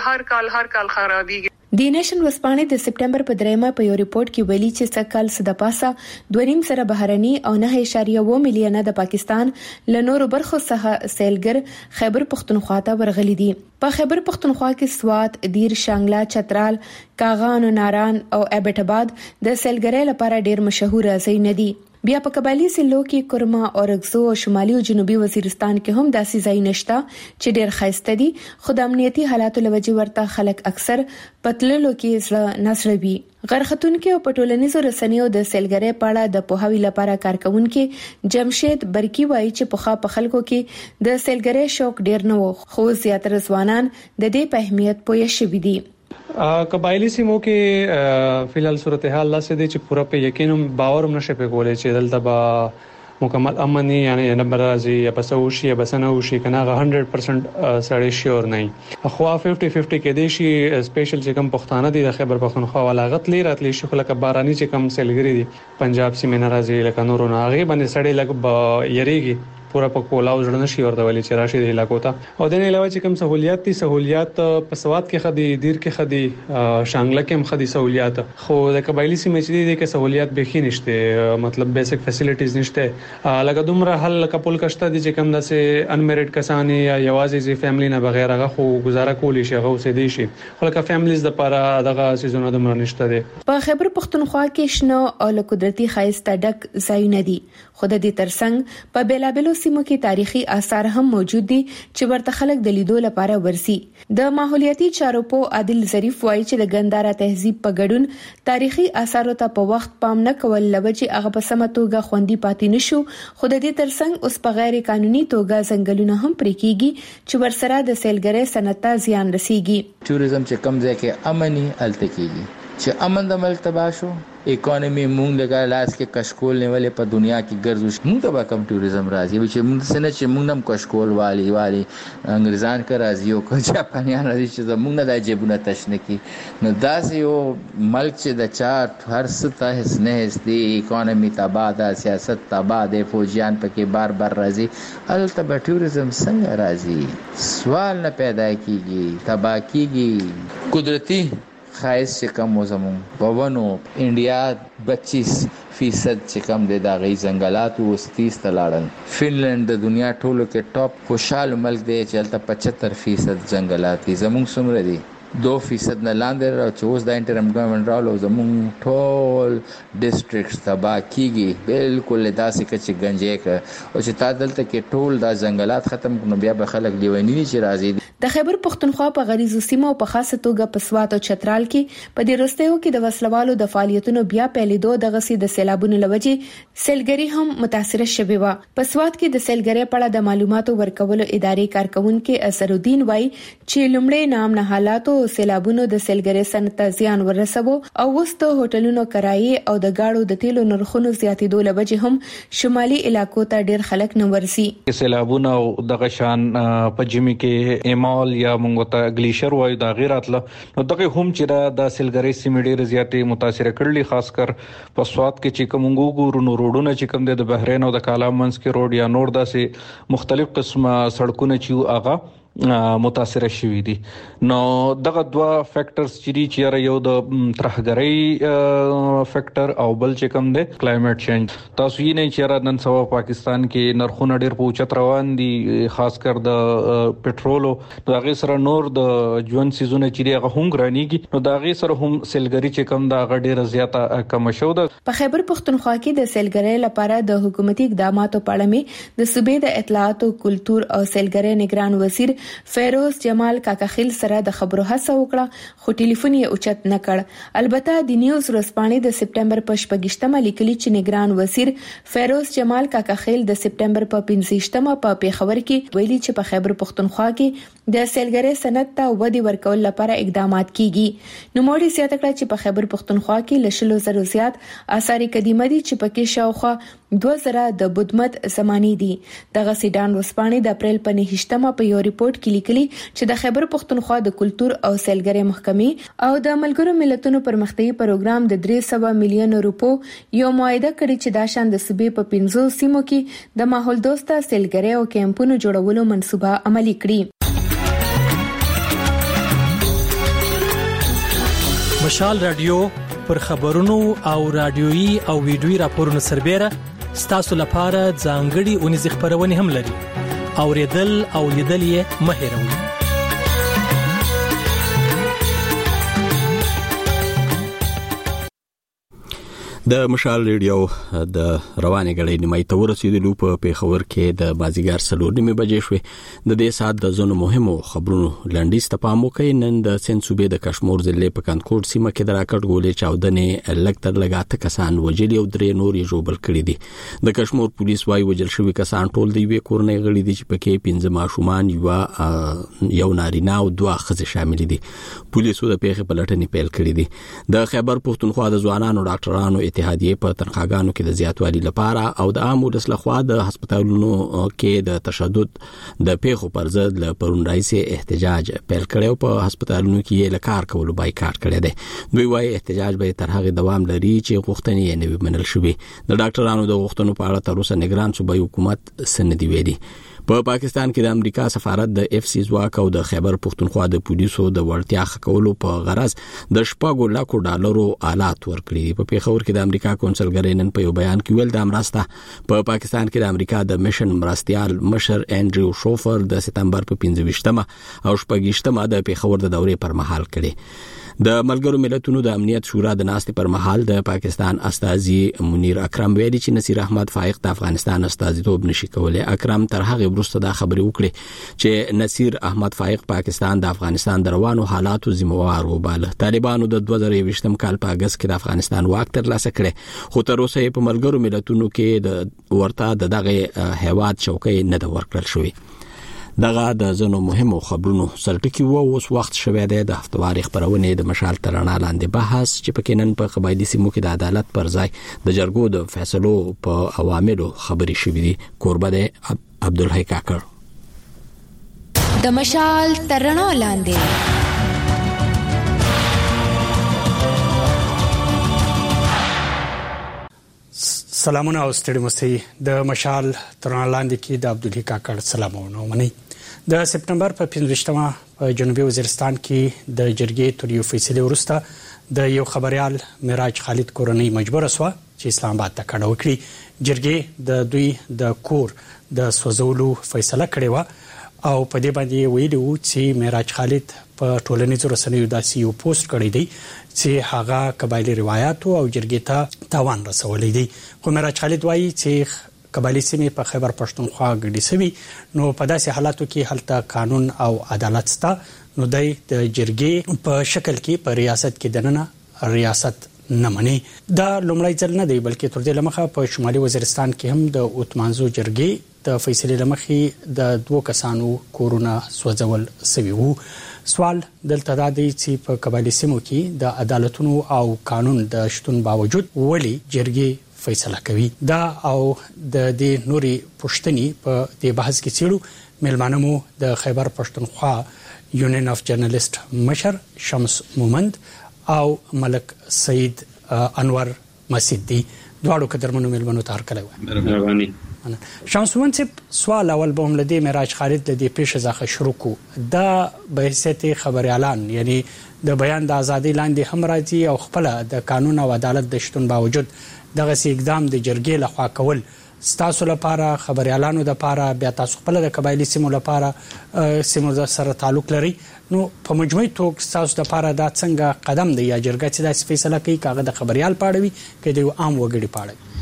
کال خرابېږي د نېشن وسپانې د سپټمبر په 3 په یو ریپورت کې ویلي چې سکهال صد پاسه 2.5 سره بهرني او 9.1 میلیونه د پاکستان له نورو برخو څخه سیلګر خیبر پختونخوا ته ورغلي دي. په خیبر پختونخوا کې سوات، دیر، شانګلا، چترال، کاغان او ناران او ایبټ آباد د سیلګرۍ لپاره ډېر مشهور ځای نه دي. بیا په قبایلی سیمو کې کورما او رګزو او شمالي او جنوبي وزیرستان کې هم داسې ځای نشته چې ډېر ښایسته دي خو د امنیتي حالاتو لوجې ورته خلک اکثر پتللو کې زړه نسړوي. غرختون کې او پټولنیزو رسنیو د سیلګرۍ پاړه د پوهاوی لپاره کارکونکو جمشید برکی وایي چې په خلکو کې د سیلګرۍ شوق ډېر نه و خو زیاتره ځوانان د دې په اهمیت پوه شوي دي. قبایلی سیمو کې فلحال صورتحال لاسه دي چې پوره په یقین باور نشي په کولای چې دلته به مکمل امني یعنی نمبر راځي یا بسوشي یا بسنوشي کنه 100% سړی شور نه خو 50-50 کې دي شي سپیشل چې کوم پښتانه دي د خیبر پختونخوا ولاغت لري شي خو لکه باراني چې کوم سیلګری دي پنجاب سیمه ناراضي لکه نورو نه هغه باندې سړی لګ یریږي پورا په کولاو ځړ نشي ورته ولې چې راشي د علاقو ته او د نه علاوه چې کوم سہولیات په سواد کې خدي دیر کې خدي شانګله کې هم خدي سہولیات خو د قبایلی سیمه چې دي کې سہولیات به خې نشته مطلب بیسیک فیسیلیټیز نشته لکه دومره حل کپل کشته دي چې کوم داسې انمیریډ کسان یا یوازې زی فیملی نه بغیر هغه خو گزاره کولی شي هغه اوسې دي شي خو لکه فیملیز د لپاره دغه سيزونه د مر نشته دي. په خیبر پختونخوا کې شنو او له قدرتي خایسته ډک ځایونه دي خو د دې ترڅنګ په بیلابلو سیمو کې تاریخي آثار هم موجود دي چې ورته خلک د لیدو لپاره ورسي. د ماحولیاتي چارو په عادل ظریف وایي چې د ګندارا تهذیب په ګډون تاریخي آثارو ته په وخت پام نه کول لوجه هغه په سم توګه خوندي پاتې نشو خو د دې ترڅنګ اوس په غیر قانوني توګه ځنګلونه هم پرې کیږي چې ورسره د سیلګرۍ صنعت ته زیان رسیږي. ټوریزم چې کم ځای کې امني الته کیږي چې امن د ملک تباہ شو اکانومي مونږ لګا لاس کې کشکول نیولې په دنیا کې ګرځو مونږ ته کم ټوریزم راځي چې مونږ سره چې مونږ نم کشکول والی انګریزان کا راځي او جاپانیان راځي چې مونږ نه د جيبونه تشنه کی نو داسې یو ملک چې د چارت هر څه ته هیڅ نه هستي اکانومي تباہ د سیاست تباہ د فوجیان پکې بار راځي البته ټوریزم څنګه راځي سوال نه پیدا کیږي تباہ کیږي. قدرتي خایس چې کم وزمون بوونو انډیا 25% چې کم د داغي ځنګلات او 30 تلاړن فنلند د دنیا ټولو کې ټاپ خوشاله ملک دی چې البته 75% ځنګلات دي زموږ څومره دي 2% نه لاندې را چې اوس د انټرم ګورنمنت راولو زموږ ټول ډیسټریکټس تباہ کیږي بالکل داسې چې گنجې ک او چې تا دلته کې ټول دا ځنګلات ختم کړو بیا به خلک لیونی چې راځي. د خیبر پختونخوا په غریزو سیمو او په خاصه توګه په سوات او چترال کې په دې رستیو کې د وسلوالو د فعالیتونو بیا پیلېدو د غسي د سیلابونو لوجه سیلګری هم متاثر شوی و. په سوات کې د سیلګری په اړه د معلوماتو ورکولو ادارې کارکونکو اسرالدین وای چې لومړی نام نه حالاتو سیلابونو د سیلګری صنعت زیان ورسوي او وسته هوټلونو کرایي او د گاړو د تیلو نرخونو زیاتېدو لوجه هم شمالي علاقو ته ډېر خلک نه ورسي. سیلابونو د غشان په جمی کې ایمال یا مونږ ته گلیشر وایو د غیراتله نو دغه هم چې د سیلګری سیمې ډېر زیاتې متاثر کړلې خاص کر په سوات کې چې کوم ګورو نو روډونه چې کوم د بحرین او د کالامنس کې روډ یا نور داسې مختلف قسمه سړکونه چې هغه متاثر شوي دي. نو دغه دوا فیکټرز چې یو د ترهګرۍ فیکټر او بل چې کوم دی کلایمټ چینج تاسو یې نه چې نن سبا پاکستان کې نرخونه ډېر پوچت روان دي خاص کر د پټرول او دغه سره نور د ژوند سيزونه چې هغه هم ګرانيږي نو دغه سره هم سیلګری چې کوم دا ډېر زیاته کم شو ده. په خیبر پختونخوا کې د سیلګری لپاره د حکومتي اقداماتو په اړه د صوبې د اطلاعات او کلتور او سیلګری نگران وزیر فیروز جمال کاکخیل سره د خبرو هڅه وکړه خو ټلیفون یې اوچت نه کړ. البته د نیوز ورځپاڼې د سپټمبر په 28مه لیکلي چې نگران وزیر فیروز جمال کاکخیل د سپټمبر په 15مه په پیښور کې ویلي چې په خیبر پختونخوا کې د سیلګری صنعت ته ودی ورکول لپاره اقدامات کیږي. نو موږ زیاته کړه چې په خیبر پختونخوا کې لشلو زرو زیات آثار قدیمه دي چې پکې شاوخوا 2000 د بدمت زمانی دي. دغه سیډان ورځپاڼې د اپریل په 9مه په یو ریپورت کې لیکلي چې د خیبر پختونخوا د کلتور او سیلګری محکمې او د ملګرو ملتونو پرمختیايي پروګرام د 300 میلیون روپو یو معاهده کړې چې دا شان د صوبې په 15 سیمو کې د ماحول دوسته سیلګری او کیمپونو جوړولو منصوبه عملي کړې. مشال رادیو پر خبرونو او رادیويي او ویډیويي راپورونو سربېره ستاسو لپاره ځانګړي اونیز خبرونه هم لري. اوریدل او لیدل یې مه هېروئ. د مشال ریډیو د روانې غړې نیمه ته ورسېدلو په پیښور کې د مازیګر 4:30 بجې شوې. د دې سات د زونو مهمو خبرونو لنډیز ته پام وکړئ. نن د سند صوبې د کشمیر ضلع په کانکوټ سیمه کې د راکټ ګولې چاودنې لکتر لګاته کسان وجلي او درې نور یې جوړ کړي دي. د کشمیر پولیس وايي وجل شوی کسان ټول دی وی کورنۍ غړي دي چې پکې 15 ماشومان یو نارینه او 2 ښځې شامل دي. پولیسو د پیښې پلټنې پیل کړې دي. د خیبر پختونخوا د ځوانانو ډاکټرانو اتحادیه په تنخواګانو کې د زیاتوالي لپاره او د عامو د لخوا د هسپتالونو کې د تشدد د پیښو پر ضد له پرون راځي احتجاج پیل کړو. په هسپتالونو کې له کار کولو بایکاټ کړی دی. دوی وايي احتجاج به تر هغه دوام لري چې غوښتنې یې نه منل شوې. د ډاکټرانو د غوښتنو په اړه تر اوسه نگران صوبایي حکومت سندې ویلي. په پاکستان کې د امریکا سفارت د اف سی ځواک او د خیبر پختونخوا د پولیسو د وړتیا ښکولو په غرض د $1 لک آلات ورکړي. په پیښور کې د امریکا کونسلګری نن په یو بیان کې ویل د امرسته په پاکستان کې د امریکا د میشن مرستيال مشر انډریو شوفر د سپتمبر په 15مه او 16مه د پیښور د دورې پر مهال کړي. د ملګرو ملتونو د امنیت شورا د ناستې پر مهال د پاکستان استازي منیر اکرم ویلي چې نصیر احمد فائق د افغانستان استازیتوب نشي کولای. اکرم تر هغه وروسته دا خبرې وکړې چې نصیر احمد فائق پاکستان د افغانستان د روانو حالاتو ذمہوار وباله. طالبانو د 2020م کال په اگست کې د افغانستان واک ترلاسه کړ خو تر اوسه په ملګرو ملتونو کې د ورته دغه هیواد چوکۍ نه د ورکړل شوې. دغه د زنو مهمو خبرونو سرټکی وو. اوس وخت شوه دی د هفتواري خبرونه د مشال ترانه لاندې بحث چې پکې نن په قبایلی سیمو کې د عدالت پر ځای د جرګو د فیصلو په عواملو خبري شوې دي. قربه د عبدالحی کاکر د مشال ترانه لاندې. سلامونه او ستړي مستي د مشال ترانه لاندې کې د عبدالحی کاکر سلامونه مني. د سپتمبر په 15مه په جنوبي وزیرستان کې د جرګې تر یو فیصله وروسته د یو خبريال معراج خالد کورنۍ مجبور شو چې اسلام آباد ته کډه وکړي. جرګې د دوی د کور د سوزولو فیصله کړې و او په دې باندې ویلو چې معراج خالد په ټولنیزو رسنیو داسې یو پوسټ کړی دی چې هغه قبایلی روایت او جرګې ته تاوان رسولې دي. خو معراج خالد وایي چې قبایلی سیمې په خیبر پښتونخوا ګډي سوي نو په داسې حالاتو کې هلته قانون او عدالت ستا نو د جرګې په شکل کې په ریاست کې دننه ریاست نه مني. دا لومړی ځل نه دی بلکې تر دې لمخه په شمالي وزیرستان کې هم د اوتمانزو جرګې د فیصلې لمخې د 2 کسانو کورونه سوځول سوي وو. سوال دلته دا دی چې په قبایلی سیمو کې د عدالتونو او قانون د شتون باوجود ولی جرګې فیصله کوي. دا او د دې نوري پښتني په دې بحث کې چیرو ملمانمو د خیبر پښتونخوا یونین اف جرنالست مشر شمس مومند او ملک سید انور مسجد دي. دواړو قدرمنو ملمنو تار کړو. شمس مومند سوال اول به هم لدی معراج خالد لدی پیش ځخه شروع کو دا به حیثیت خبريالان یعنی د بیان د ازادي لاندې هم راځي او خپل د قانون او عدالت د شتون باوجود دغه اقدام د جرګې لخوا کول ستاسو لپاره خبريالانو د لپاره بیا تاسو خپل د قبایلی سیمو لپاره سیمو سره تعلق لري نو په مجموعي توګه تاسو د لپاره دا څنګه قدم دی یا جرګه چې د فیصله کوي کاغه د خبريال پاړوي کې د عام وګړي پاړوي.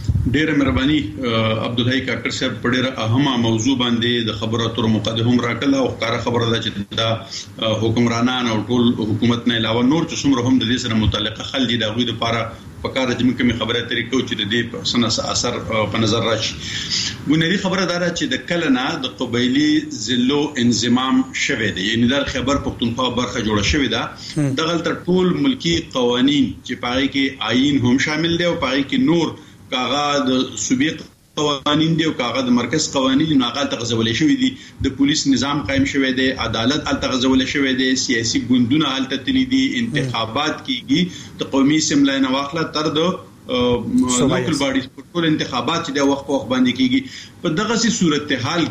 ډېر مهرباني عبدالحی کاکړ صاحب په ډېر اهمه موضوع باندې د خبرو اترو مقدمه راکړه او ښکاره خبره ده چې دا حکمرانان او ټول حکومت نه علاوه نور چې څومره هم د دې سره متعلقه خلک دي د غوي لپاره په کار چې موږ کومه خبره طریقو چې د دې په سنس اثر په نظر راشي. بنیادی خبره دا ده چې د کلنا د قبایلی ضلعو انضمام شوه دی، یعنی د خیبر پختونخوا برخه جوړه شوې ده. دغه تر ټول ملکی قوانین چې پاره کې آئین هم شامل دي او پاره کې نور کاغه د صوبې قوانین دی او کاغه د مرکز قوانین ناقال تغزولې شوې دي، د پولیس نظام قائم شوی دی، عدالت ال تغزولې شوی دی، سیاسي ګوندونه ال تتلی دي، انتخابات کیږي د قومي اسمبلی نه واخله تر د لوکل باډیز ټول انتخابات چې د وخت په وخت باندې کیږي. په دغه سي صورتحال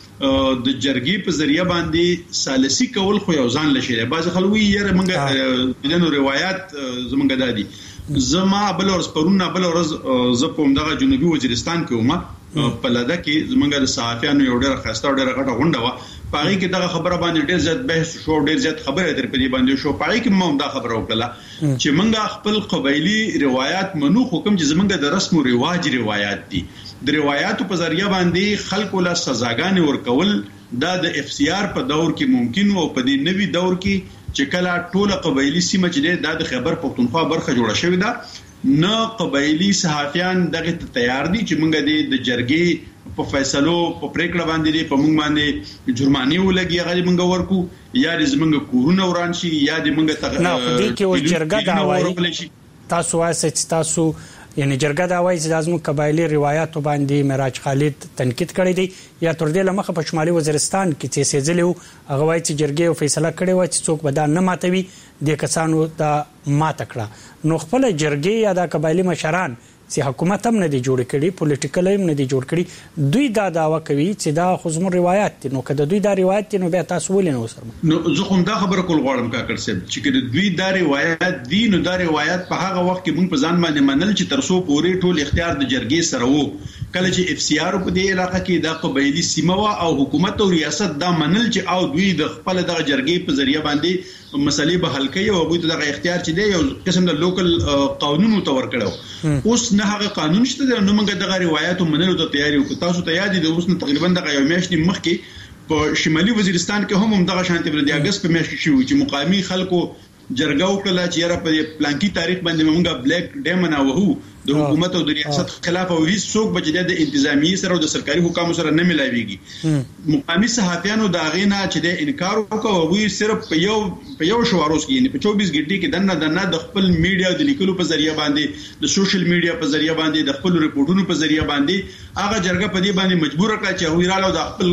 کې د جرګې په ذریعہ باندې سالسي کول خو یو ځان لشي. بعض خلک یې منګه دنو روایت زمونږ دادي زما بل ورځ پرونه بل ورځ ز په دغه جنوبي وزیرستان کې ومه په لده کې زمونږ د صحافیانو یو ډېر خسته ډېر غټه غونډه و، پاره کې دغه خبره باندې ډېر زیات بحث شو، ډېر زیات خبره تر په دې باندې شو. پاره کې مو دا خبره وکړه چې مونږ خپل قبایلی روایت منو، حکم چې زمونږ د رسم او رواج روایت دي، د روایتو په ذریعہ باندې خلکو له سزاګانې ورکول دا د اف سی آر په دور کې ممکن او په دې نوي دور کې چې کله ټوله قبایلی سیمه چې د خیبر پختونخوا برخه جوړه شوې ده، نه قبایلی صحافیان دغه تیار دي چې مونږ د جرګې په فیصلو په پریکړه باندې په مونږ باندې جرمانه ولګي، هغه مونږ ورکو یا د زمونږ کورونه وران شي یا د مونږ نه په دې کې و جرګه دا وایي تاسو وایي چې تاسو یعنی جرګه دا وایي چې لازم قبایلی روایتو باندې معراج خالد تنقید کړی دی یا تر دې لمخه په شمالي وزیرستان کې چې سېځلیو هغه وایي چې جرګې فیصله کړې و چې څوک به دا نه ماتوي، د کسانو دا ماته کړه. نو خپل جرګې یا د قبایلی مشران چې حکومت هم نه دی جوړ کړي، پولیټیکل هم نه دی جوړ کړي، دوی دا داوا کوي چې دا خو زموږ روایت دي. نو کله دوی دا روایت دي نو بیا تاسو ولې نه وسره نو زه کوم دا خبره کول غواړم کاکړ صاحب چې دوی دا روایت دي، نو دا روایت په هغه وخت کې موږ په ځان باندې منل چې ترسو پورې ټول اختیار د جرګې سره وو. کله چې اف سی آر په دې علاقې کې دا قبایلی سیمه وا او حکومت او ریاست دا منل چې او دوی د خپل دغه جرګې په ذریعہ باندې مسلې به حل کوي او غوښتل دغه اختیار چې دی یو قسم د لوکل قانون تو ورکړو. اوس نه هغه قانون شته نو موږ دغه روایتو منلو ته تیاری وکړو. تاسو ته یاد دي اوس نه تقریبا دغه یو میاشت مخکې په شمالي وزیرستان کې هم دغه شانتي ور د اگست په میاشت کې شو چې مقامی خلکو جرګه وکړه چې یاره په پلانکی تاریخ باندې موږ بلیک ډے مناوهو د حکومت او د ریاست خلاف او هیڅ څوک بچی د انتظامی سره او د سرکاري حکومت سره نه ملایويږي. مقامی صحافیانو دا غینا چې د انکار وکاو وی صرف په یو شواروس کې یعنی په 24 غنټې کې دنه د خپل میډیا د لیکلو په ذریعہ باندې د سوشل میډیا په ذریعہ باندې د خپل ریپورتونو په ذریعہ باندې هغه جرګه په دې باندې مجبور کړه چې ویراله د خپل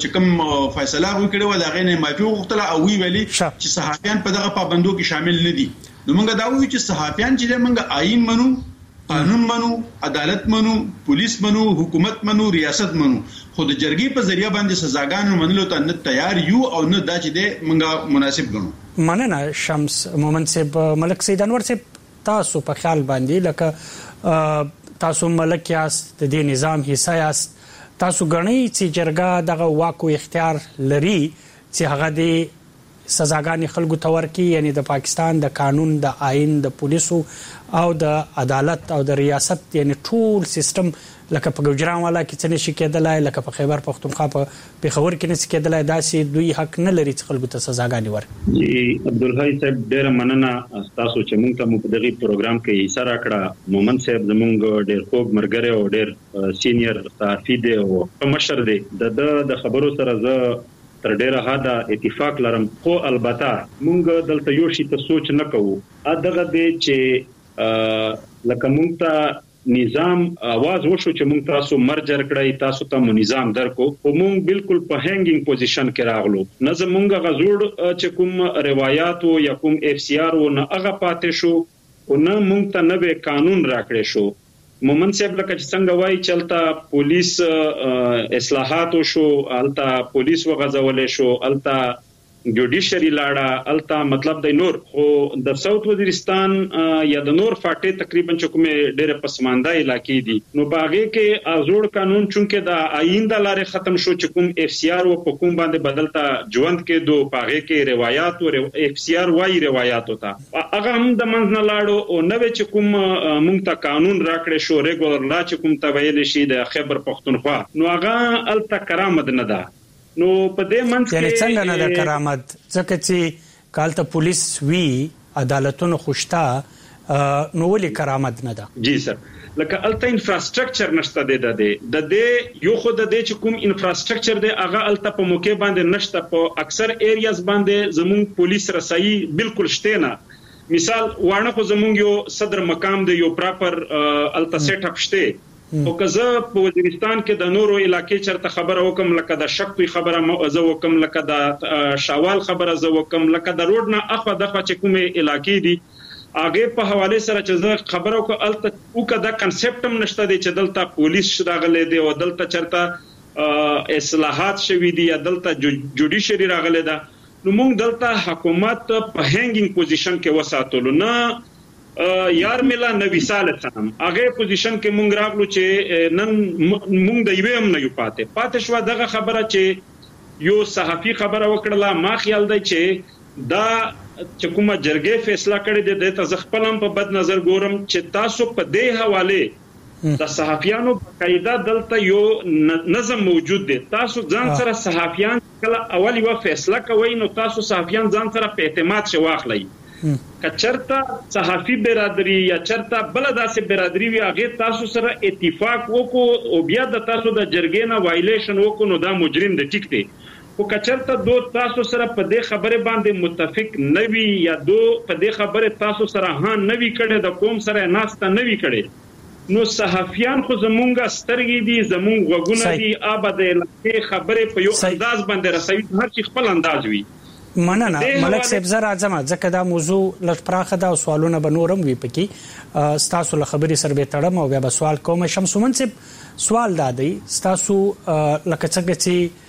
چکم فیصله وکړي و دا غینه معافي وغوښتله او وی ویلي چې صحافیان په دغه پابندو کې شامل نه دي. نو موږ دا وایو چې صحافیان چې موږ آئین منو، قانون منو، عدالت منو، پولیس منو، حکومت منو، ریاست منو، خود جرګې په ذریعہ باندې سزاګانو منلو ته نه تیار یو او نه دا چې د منګه مناسب ګڼو. مننه شمس مومن صاحب. ملک سید انور صاحب تاسو په خیال باندې لکه تاسو ملک یاست د دې نظام حصہ یاست، تاسو غنئ چې جرګه دغه واکو اختیار لري چې هغه د سزاګانې خلکو ته ورکړي، یعنی د پاکستان د قانون، د آئین، د پولیسو او د عدالت او د ریاست یعنی ټول سیستم لکه په ګوجرانوالا کې څه نشي کېدلای، لکه په خیبر پختونخوا په پیښور کې نشي کېدلای، داسې دوی حق نه لري چې خلکو ته سزاګانې ورکړي. جی عبدالحی صاحب ډېر مننه تاسو چې موږ ته په دغه پروګرام کې حصہ راکړه. مومن صاحب زموږ ډېر خوږ مرګره او ډېر سینیئر صحافي دی او مشر دی. د خبرو سره زه تر ډیره حد اتفاق لرم، خو البته مونږ دلته یو شی ته سوچ نه کوو دغه دې چې لکه مونږ ته نظام आवाज وشو چې مونږ تاسو مرجر کړی، تاسو ته نظام درکو، خو مونږ بالکل په هنګینګ پوزیشن کې راغلو. نه زمونږ غزوړ چې کوم روایت او یا کوم اف سی آر او نه هغه پاتې شو او نه مونږ ته نوې قانون راکړی شو. مومن صاحب لکه چې څنګه وایي چلتا پولیس اصلاحات شو، التا پولیس وغځولې شو، التا جوډیشري لاړه التا مطلب د نور خو د ساوث وزیرستان یا د نور فاټي تقریبا چکمه ډېر پسمانده علاقې دي نو باغې کې ازوړ قانون چونکه د آئینده لارې ختم شو چکم اف سی آر او حکومت باندې بدلتا ژوند کې دو باغې کې روایت او اف سی آر وايي روایت ہوتا هغه هم د منځ نه لاړو او نوې چکم مونږ ته قانون راکړې شو ریګولر لا چکم ته ویل شي د خیبر پختونخوا نو هغه التا کرامت نه ده نو په دې منځ کې یعنی څنګه نه د کرامت ځکه چې کالته پولیس وی عدالتونو خوشتا نو ولې کرامت نه ده جی سر لکه الته انفراستراکچر نشته د دې یو خو د دې چې کوم انفراستراکچر دی هغه الته په موقع باندې نشته په اکثر ایریاز باندې زمون پولیس رسایي بالکل شته نه مثال وانه خو زمون یو صدر مقام دی یو پراپر الته سیټ اپ شته او کزه په وزیرستان کې د نورو علاقې چرته خبره وکم لکه د شکوي خبره زه وکم لکه د شاوال خبره زه وکم لکه د روډ نه اخو دغه چې کومه علاقې دي اگې په حواله سره چې زه خبرو کو الته او کدا کنسپټ هم نشته دی چې دلته پولیس راغله دی او دلته چرته اصلاحات شوي دي یا دلته جوډیشري راغله ده نو موږ دلته حکومت په هنګینګ پوزیشن کې وساتلو نه یار ملا نوې سال ختم هغه پوزیشن کې مونږ راغلو چې نن مونږ د یوه هم نه یو پاتې شو دغه خبره چې یو صحافي خبره وکړه ما خیال دی چې دا چې کومه جرګې فیصله کړې ده د ځخپلم په بد نظر ګورم چې تاسو په دې حواله د صحافیانو بقاعده دلته یو نظم موجود دی تاسو ځان سره صحافیان کله اول یو فیصله کوي نو تاسو صحافیان ځان سره په اعتماد شو واخلئ کچرتا صحافي برادری یا چرتا بل داسې برادری وی هغه تاسو سره اتفاق وکړو او بیا د تاسو د جرګې نه وایلیشن وکړو نو دا مجرم د ټیک دی او کچرتا دو تاسو سره په دې خبره باندې متفق نوي یا دو په دې خبره تاسو سره نوي کړي د قوم سره ناسته نوي کړي نو صحافیان خو زمونږه سترګې دي زمونږ وګونه دي آباد علاقې خبره په یو انداز باندې رسوي هر څه خپل انداز وي مننه ملک صاحب زرا اعظم ځکه دا موضوع لږ پراخه ده او سوالونه به نورم وي پکې ستاسو له خبرې سره به تړم او بیا به سوال کوم شمسومن صاحب سوال دا دی ستاسو لکه څنګه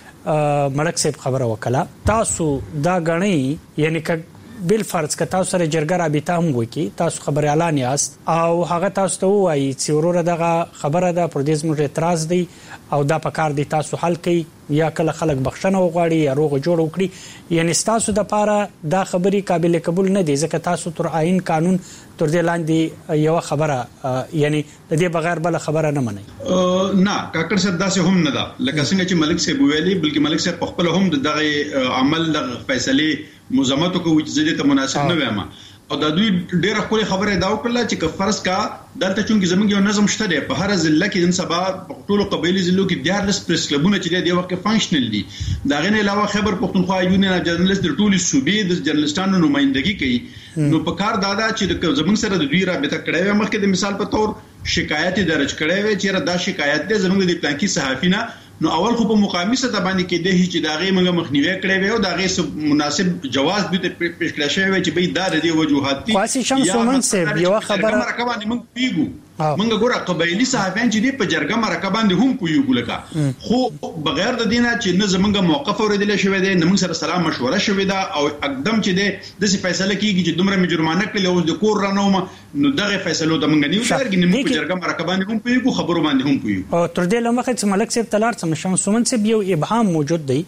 چې ملک صاحب خبره وکړه تاسو دا غنئ یعنی بل فرض ک تاسو سره جرګه رابطه هم وکي تاسو خبر اعلان یاست او هغه تاسو ته وایي چې ورور دغه خبره ده پر دې زموږ اعتراض دی او دا پکار دی تاسو حل کړئ یا کله خلک بخښنه وغواړي یا روغ جوړ وکړي یعنی تاسو د پاره دا خبري قابل قبول نه دي ځکه تاسو تر آئین قانون تر دې لاندې یو خبره یعنی د دې بغیر بل خبره نه منئ نه کاکړ صاحب داسې هم نه ده لکه څنګه چې ملک صاحب ویلي بلکې ملک صاحب خپل هم دغه عمل د فیصله مزامتو کو چې ته مناسب نه وایم او د دوی ډیره خپل خبره دا وکړه چې فرض کا دلته چونګې زمونږ یو نظم شته دی په هر ضلع کې د سبا ټولو قبایلی ضلعو کې دیارلس پریس کلبونه چې دی وخت فنکشنل دي دا غنه علاوه خیبر پختونخوا یونین جرنالست د ټولو صوبې د جرنالستانو نمائندګي کوي نو په کار دادا چې زمونږ سره د دوی رابطه کړې و مخکې د مثال په تور شکایت درج کړې و چې دا شکایت د زمونږ د پلانکی صحافینا نو اول خو په مقامی سطح باندې کې د هیڅ داغه موږ مخنیوي کړې و او داغه مناسب جواز به پیش کړی شوی چې به دا د وجوهات دي خاصی شمسومن صاحب یو خبره مرکبان موږ پیګو موږ ګوره قبایلی صحافیان چې دی په جرګه مرکبان دي هم پیګو لکه خو بغیر د دینه چې نه زمونږ موقف اوریدل شوی دی نه موږ سره سلام مشوره شوی دا او اقدم چې دی د څه فیصله کیږي چې دومره جرمانه کړي اوس د کور رانوم نو دغه فیصله د موږ نیو شرګ نه موږ جرګه مرکبان هم پیګو خبرو باندې هم پیګو او تر دې لمخه چې ملک صاحب تلار شمسومن صاحب یو ابهام موجود دی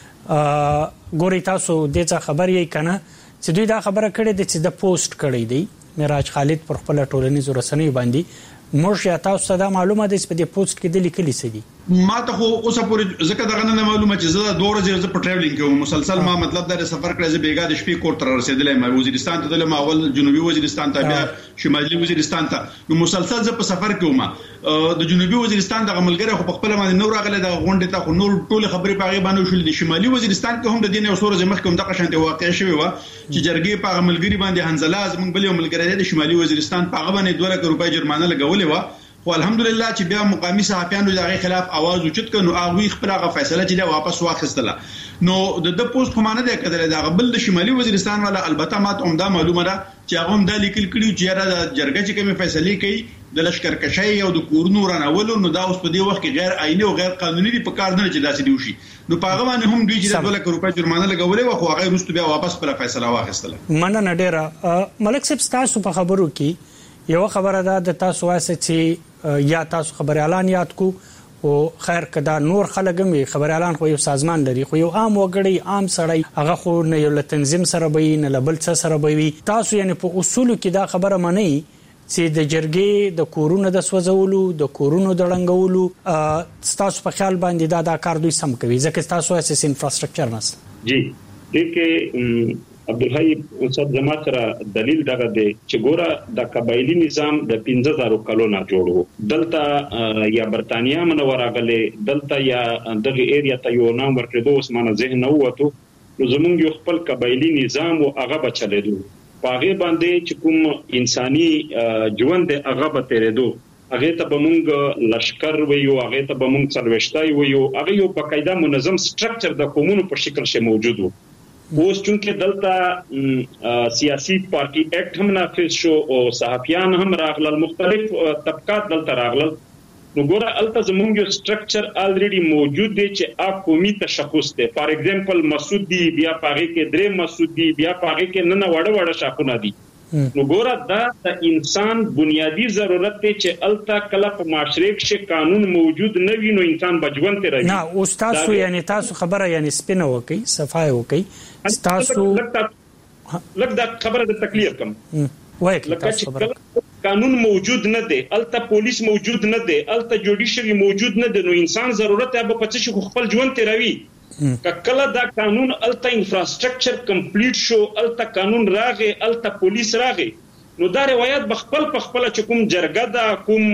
ګوري تاسو د څه خبرې کنه چې دوی دا خبره کړې ده چې د پوسټ کړی دی معراج خالد پر خپل ټولنیزو رسنیو باندې موږ یا تاسو ته معلومه ده چې په دې پوسټ کې د لیکلي څه دي ما ته خو اوسه پورې ځکه دغه نه معلومه چې زه 2 ورځې په ټریولینګ کوم مسلسل ما مطلب دا سفر کړی زه بیګا د شپې کور تر رسیدلې ما وزیرستان ته دلم اول جنوبي وزیرستان ته بیا شمالي وزیرستان ته نو مسلسل زه په سفر کوم د جنوبي وزیرستان د غملګره خو په خپل باندې نور راغله د غونډه ته خو نور ټول خبرې پاغي باندې شول د شمالي وزیرستان کې هم د دین یو سورې مخ کوم دغه شانته واقع شوی و چې جرګې په غملګری باندې هنزله زمون بل یو ملګری د شمالي وزیرستان په غو باندې 2 لک روپۍ جرمانه لګولې و خو الحمدلله چې بیا مقامی صحافیانو دغه خلاف आवाज اوچت کړي هغه خپل هغه فیصله چې واپس واخیستله. نو د پوسټ خمانه د کډل د غبل د شمالي وزیرستان والا البته ماته عمده معلومه ده چې هغه هم د لیکل کړي چې را د جرګه چې کومه فیصله کوي د لشکرکشي او د کورونو رانولو نو دا اوس په دې وخت کې غیر آئینی او غیر قانوني دي په کار نه چې داسې دی وشي. نو په هغه باندې هم دوی چې 2 لک روپۍ جرمانه لګولې و خو هغه وروسته بیا واپس پر فیصله واخیستله. مننه ډیره. ملک صاحب تاسو په خبرو کې یو خبره ده د تاسو واسه چې یا تاسو خبر اعلان یاد کو او خیر کدا نور خلک هم خبر اعلان خو یو سازمان لري خو یو عام وګړي عام سړی هغه خو نه یو تنظیم سره وي نه بل څه سره وي. تاسو یعنی په اصول کې دا خبره مانی چې د جرګې د کورونو د سوځولو د کورونو د لنګولو تاسو په خیال باندې دا کار دوی سم کوي ځکه تاسو اساس انفراستراکچر نشته. جی دغه عبدالحی صاحب زما سره دلیل دغه دی چې ګوره د قبایلی نظام د 15000 کلونو جوړو دلته یا برتانیا منوره غلې دلته یا دغه ایریا ته یو نام ورکړو عثمانه ذهن نو وته نو زمونږ یو خپل قبایلی نظام او هغه بچلېدو پاغه باندې چې کوم انساني ژوند هغه به تیرېدو هغه ته به مونږ لشکر ویو هغه ته به مونږ څلوشتای ویو هغه یو باقاعده منظم سټرکچر د قومونو په شکل شې موجود وو. اوس چونکه دلته سیاسي پارټي اکټ هم نافذ شو او صحافیان هم راغلل مختلف طبقات دلته راغلل نو ګوره الته زمونږ یو سټرکچر الریډي موجود دی چې قومي تشخص دی. فار ایگزامپل مسعود دی بیا پاغه کې درې مسعود دی بیا پاغه کې نه وړه وړه شاخونه دي. نو ګوره دا د انسان بنیادی ضرورت دی چې الته کله په معاشره کې قانون موجود نه وي نو انسان بجوان ته راځي. نه استاد یعنی تاسو خبره یعنی سپینه وکي صفای وکي تاسو لکه دا خبره د تکلیف کم وای تاسو خبره قانون موجود نه دی الته پولیس موجود نه دی الته جوډیشري موجود نه دی نو انسان ضرورت به په څه خپل ژوند ته راوي. کله دا قانون الته انفراستراکچر کمپلیټ شو الته قانون راغې الته پولیس راغې نو دا روایت بخپل چې کوم جرګه دا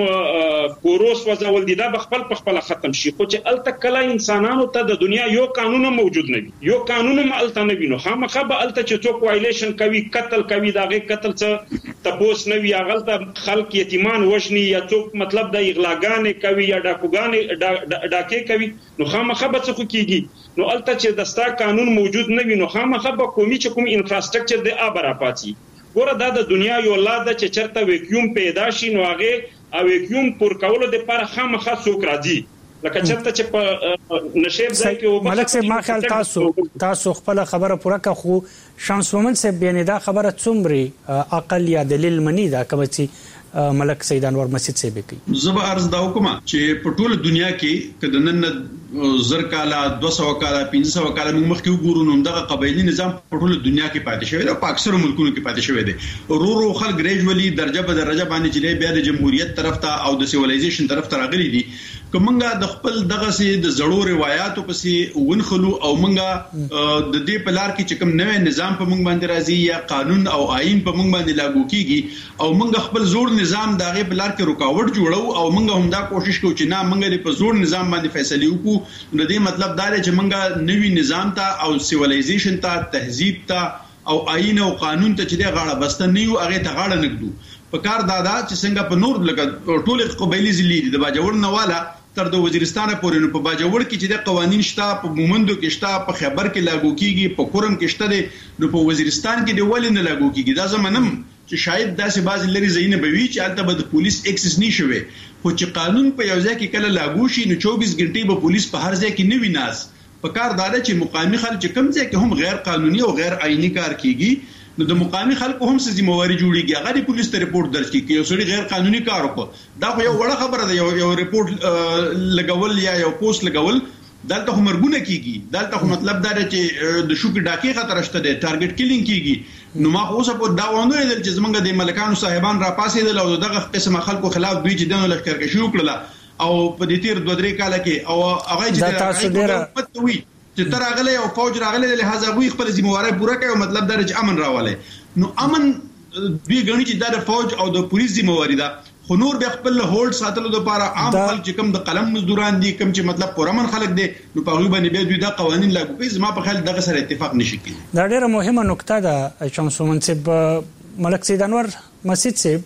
کوم کوروس وزول دي دا بخپل ختم شي خو چې الته کله انسانانو ته د دنیا یو قانون موجود نه وي یو قانون هم الته نه وي نو خامخا به الته چې څوک وایلیشن کوي قتل کوي داغه قتل څه تپوس نه وي هغه خلک یتیمان وژني یا څوک مطلب د اغلاګانې کوي یا ډاکوګانې ډاکې کوي نو خامخا به څه کیږي نو الته چې دستا قانون موجود نه وي نو خامخا به قومي چې کوم انفراستراکچر دی آبرا پاتې ګوره دا د دنیا یو لاده چې چرته ویکیوم پیدا شي نو هغه او ویکیوم پر کولو د پر خامخا څوک راځي لکه چرته چې په نشیب ځای کې ملک صاحب ما خیال تاسو خپل خبره پوره کا خو شمس مومن صاحب بیان دا خبره څومره عقل یا دلیل منی دا کوم چې ملک سید انور مسجد صاحب کوي زبر عرض دا حکومت چې په ټوله دنیا کې کدنن زر کاله 200 کاله 500 کاله موږ مخکې وګورو نو دغه قبایلی نظام په ټوله دنیا کې پاتې شوی دی او په اکثره ملکونو کې پاتې شوی دی ورو خلک ګریجوالي درجه په درجه باندې چې بیا د جمهوریت طرف ته او د سیویلایزیشن طرف ته راغلي دي کومنګا د خپل دغه سي د زړو روایتو پسې ونخلو او منګه د دې په لار کې چې کوم نوې نظام په موږ باندې راځي یا قانون او آئین په موږ باندې لاګو کیږي او موږ خپل زوړ نظام دغه په لار کې رکاوټ جوړو او موږ هم دا کوشش کوو چې نه موږ په زوړ نظام باندې فیصله وکړو نو دې مطلب دا دی چې موږ نوې نظام ته او سیویلایزیشن ته تهذیب ته او آئین او قانون ته چې د غاړه بسته نه یو هغه ته غاړه نګدو په کار دادا چې څنګه په نور لکه ټول قبایلی ضلع د باجوړ نواله تر د وزیرستان پورې نو په باجوړ کې چې د قوانين شته په مومندو کې شته په خیبر کې لاګو کیږي په کورم کې شته نو په وزیرستان کې د ولې نه لاګو کیږي دا زمونم چې شاید داسې بعض لري زینه بوي چې البته به د پولیس اکسس نشوي خو چې قانون په یو ځای کې کله لاګو شي نو 24 غنټې به پولیس په هر ځای کې نه ویناس په کار داده چې مقامی خلک چې کم ځای کې هم غیر قانوني او غیر آئینی کار کیږي نو د مقامی خلکو هم څه ذمہواری جوړیږي هغه د پولیس ته ریپورت درج کیږي یو سړي غیر قانوني کار وکړ دا خو یو وړه خبره ده یو ریپورت لګول یا یو پوسټ لګول دلته هم مرګونه کیږي دلته خو مطلب دا چې د شوک ډاکې خطر شته ده ټارګټ کیلینګ کیږي نو ما خو اوس په دا وانه دل چې زمونږ د ملکانو صاحبان را پاسې دل او دغه قسمه خلکو خلاف دوی چې دنه لشکرکشي وکړه او په دې تیر 2-3 کال کې او هغه چې تاسو ډیره چې تر هغه او فوج راغله له لحاظه غوي خپل ذمہواری پوره کوي مطلب دا چې امن راواله نو امن دوی غني چې د فوج او د پولیس ذمہواری ده خو نور به خپل هولډ ساتلو لپاره عام خلک چې کوم د قلم مزدوران دي کوم چې مطلب پرمن خلک دي نو په غوي باندې به دوی د قوانين لاګو کوي زما په خیال دغه سره اتفاق نشي کېږي دا ډیره مهمه نقطه ده شمس مومن صاحب ملک سید انور مسجد صاحب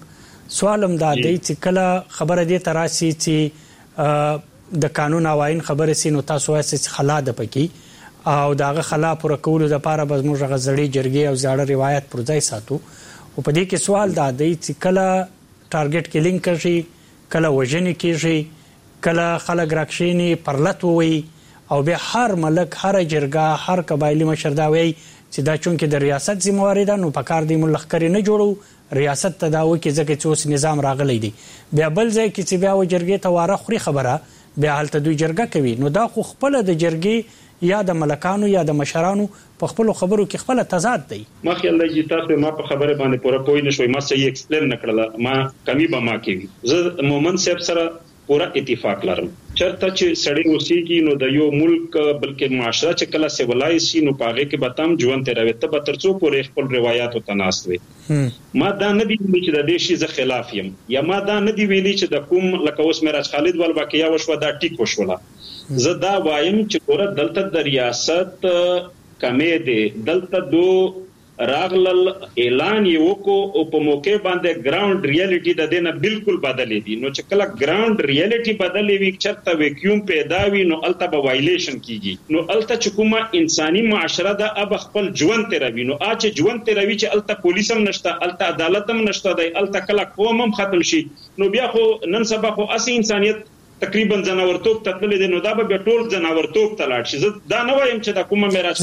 سوالم دا دی چې کله خبره دې تراسي چې د قانون او آئین خبره سي نو تاسو وایي چې خلا د پکې او داغه خلا پر کولو د لپاره به موږ غزړی جرګې او زاړه روایت پر ځای ساتو او په دې کې سوال دا دی چې کله ټارګټ کیلینګ کوي کله وژنې کیږي کله خلک راکښینی پرلط وي او به هر ملک هر جرګه هر قبایلی مشر دا وي چې دا چونکه د ریاست ذمہواری ده نو پکار دی ملخکری نه جوړو ریاست ته دا و کې ځکه چې اوس نظام راغلی دی بیا بل ځای کې چې بیا و جرګې ته واره خوري خبره بیا حالت دوی جرګه کوي نو دا خو خپل د جرګې یا د ملکانو یا د مشرانو په خپل خبرو کې خپل تضاد دی ما خیال دی چې تاسو ما په خبره باندې پوره پوي نشوي ما صحیح ایکسپلین نکړل ما کمی به ما کوي زه مومن صاحب سره پورا اتفاق لرم چرته چې سړی اوسېږي نو د یو ملک بلکې معاشره چې کله سیولای شي نو پاغه کې به تم ژوند تیروي ته به ترڅو پورې خپل روایت او تناسوي ما دا نه دی ویلي چې د دې شي ز خلاف یم یا ما دا نه دی ویلي چې د کوم لکه اوس معراج خالد ول واقعیا وشو دا ټیک وشوله زه دا وایم چې ګوره دلته د ریاست کمې دی دلته دو راغلل اعلان یو کو او په موقع باندې ګراوند ریالټي د دینه بالکل بدلې دي نو چې کله ګراوند ریالټي بدلې وي چرته ویکیوم پیدا وي نو الته به وایلیشن کیږي نو الته چې کومه انساني معاشره د اب خپل ژوند تیروي نو اچ ژوند تیروي چې الته پولیس هم نشته الته عدالت هم نشته دی الته کله قوم هم ختم شي نو بیا خو نن سبا خو اصلي انسانيت تقریبا جناورتوب تتلل دي نو دا به ټول جناورتوب تلاړ شي دا نه وایم چې دا کومه میراث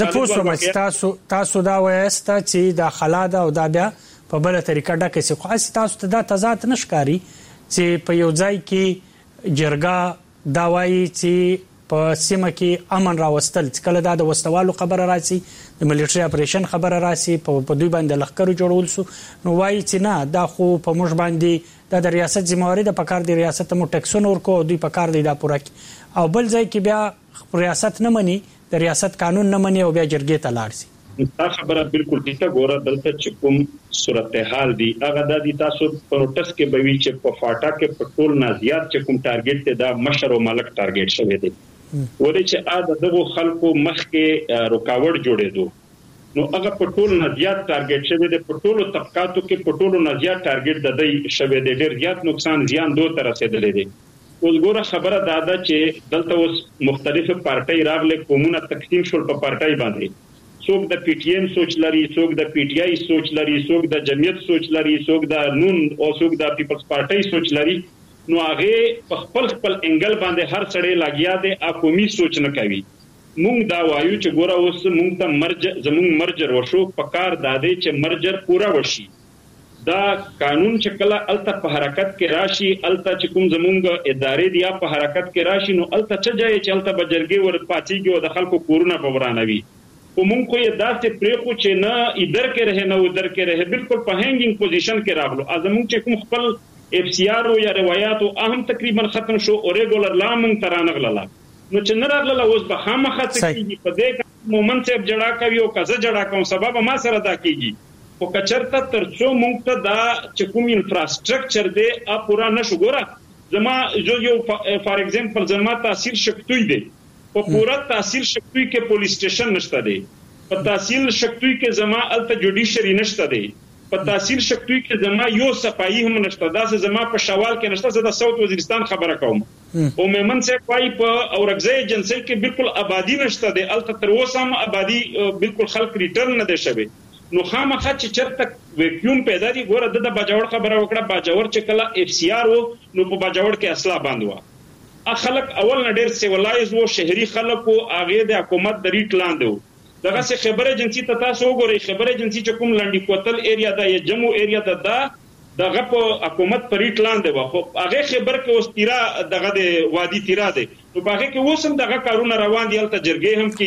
زه تاسو دا وایست چې دا خلاده او دا بیا په بل طریقه ډکه سي خو تاسو ته دا تضاد نشکاري چې په یو ځای کې جرګه دا وایي چې په سیمه کې امن راوستل کله دا د وستوالو خبره راسي د ملټري اپریشن خبره راسي په دوی باندې لخر جوړول سو نو وایي چې نه دا خو په موږ باندې د ریاست ذمہواری د پکار دی ریاست مو ټیکسونه ورکو دوی پکار دی دا پوره او بل ځای کې بیا ریاست نه مني د ریاست قانون نه مني او بیا جرګې ته لاړ سي دا خبره بالکل ټیکه ګوره دلته چې کوم صورتحال دی هغه د تاسو پروټست کې بوي چې په فاټا کې پټول نه زیات چې کوم ټارګټ ته دا مشر او ملک ټارګټ شوی دی ورې چې دغه خلکو مخ کې رکاوټ جوړېدو نو هغه پټول نه زیات ټارګټ شوی دی پټولو طبقاتو کې پټولو نه زیات ټارګټ د دې شوی دی ډېر زیات نقصان زیان دوه تر رسیدلی دی اوس ګوره خبره دا ده چې دلته اوس مختلفه پارټي راغلي قومونه تقسیم شول په پارټي باندې څوک د پی ټی ایم سوچ لري څوک د پی ټی آی سوچ لري څوک د جمعیت سوچ لري څوک د نون او څوک د پیپلز پارټي سوچ لري نو هغه په خپل انګل باندې هر څړې لاګیا دي اقومي سوچ نه کوي مونږ دا وایو چې ګوره اوس مونږ ته زمونږ مرجر وشو پکار دادې چې مرجر پورا وشي دا قانون چې کله الته په حرکت کې راشي الته چې کوم زمونږ ادارې دی په حرکت کې راشي نو الته چې ځای چې الته بجرګي ور پاتېږي او د خلکو کورونه بورانوي او مونږ خو یې داسې پریخو چې نه ادھر کې رہے نه ادھر کې رہے بالکل په هنګینګ پوزیشن کې راغلو ازمون چې کوم خپل اف سی آر او یا روایت او اهم تقریبا ختم شو او ریګولر لا مونږ ترانغلا نو چې نه راغله اوس به خامخا څه په دې مومن صاحب جړه کوي او کزه جړه کوم سبب ما سره دا کیږي او کچرته ترڅو مونږ ته دا چې کوم انفراستراکچر دی ا پورا نشو ګوره زما یو فار ایگزامپل زما تحصیل شکتوی دی په پورا تحصیل شکتوی کې پولیس سټیشن نشته دی په تحصیل شکتوی کې زما الته جوډیشری نشته دی په تحصیل شکتوی کې زما یو صفائی هم نشته دا زما په شوال کې نشته زه د ساوث وزیرستان خبره کوم او میمن صاحب پای په اورګزای ایجنسی کې بالکل آبادی نشته دی الته تر اوسه هم آبادی بالکل خلک ریټرن نه دي شوی نو خامخا چې چرته ویکیوم پیدا دي ګوره د باجوړ خبره وکړه باجوړ چې کله اف سی آر نو په باجوړ کې اصله باندې وا خلک اول نه ډیر سیولایز وو شهري خلکو هغه د حکومت د ریټ لاندې وو دغه څه خبر ایجنسی ته تاسو وګورئ خبر ایجنسی چې کوم لنډی کوتل ایریا دا یا جمو ایریا دا دغه په حکومت پریټ لاندې و خو هغه خبر کې اوس تیرا دغه د وادي تیرا دی نو هغه کې اوس هم دغه کارونه روان دي الته جرګې هم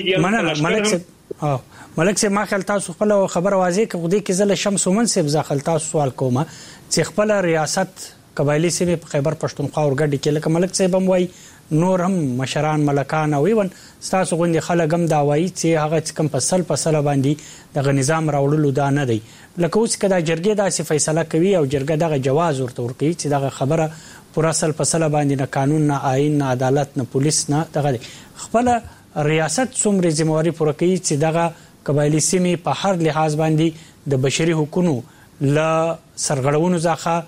کیږي ملک سے ما خل تاسو خپل خبر واضح کړو دي کې زله شمس ومن سے ځخل تاسو سوال کومه چې خپل ریاست قبایلی سیمه په خیبر پښتونخوا اورګډ کې لکه ملک صاحب هم وای نور هم مشران ملکان او ایون تاسو غوندي خلک هم دا وایي چې هغه کم فصل باندې دغه نظام راوړلو دا نه دی لکه اوس کدا جرګې داسې فیصله کوي او جرګه دغه جواز ورته ورکوي چې دغه خبره پورا سل فصل باندې نه قانون نه آئین نه عدالت نه پولیس نه دغه خپل ریاست څومره ذمہواری پوره کوي چې دغه قبایلی سیمه په هر لحاظ باندې د بشري حقوقو ل سرغړونو ځخه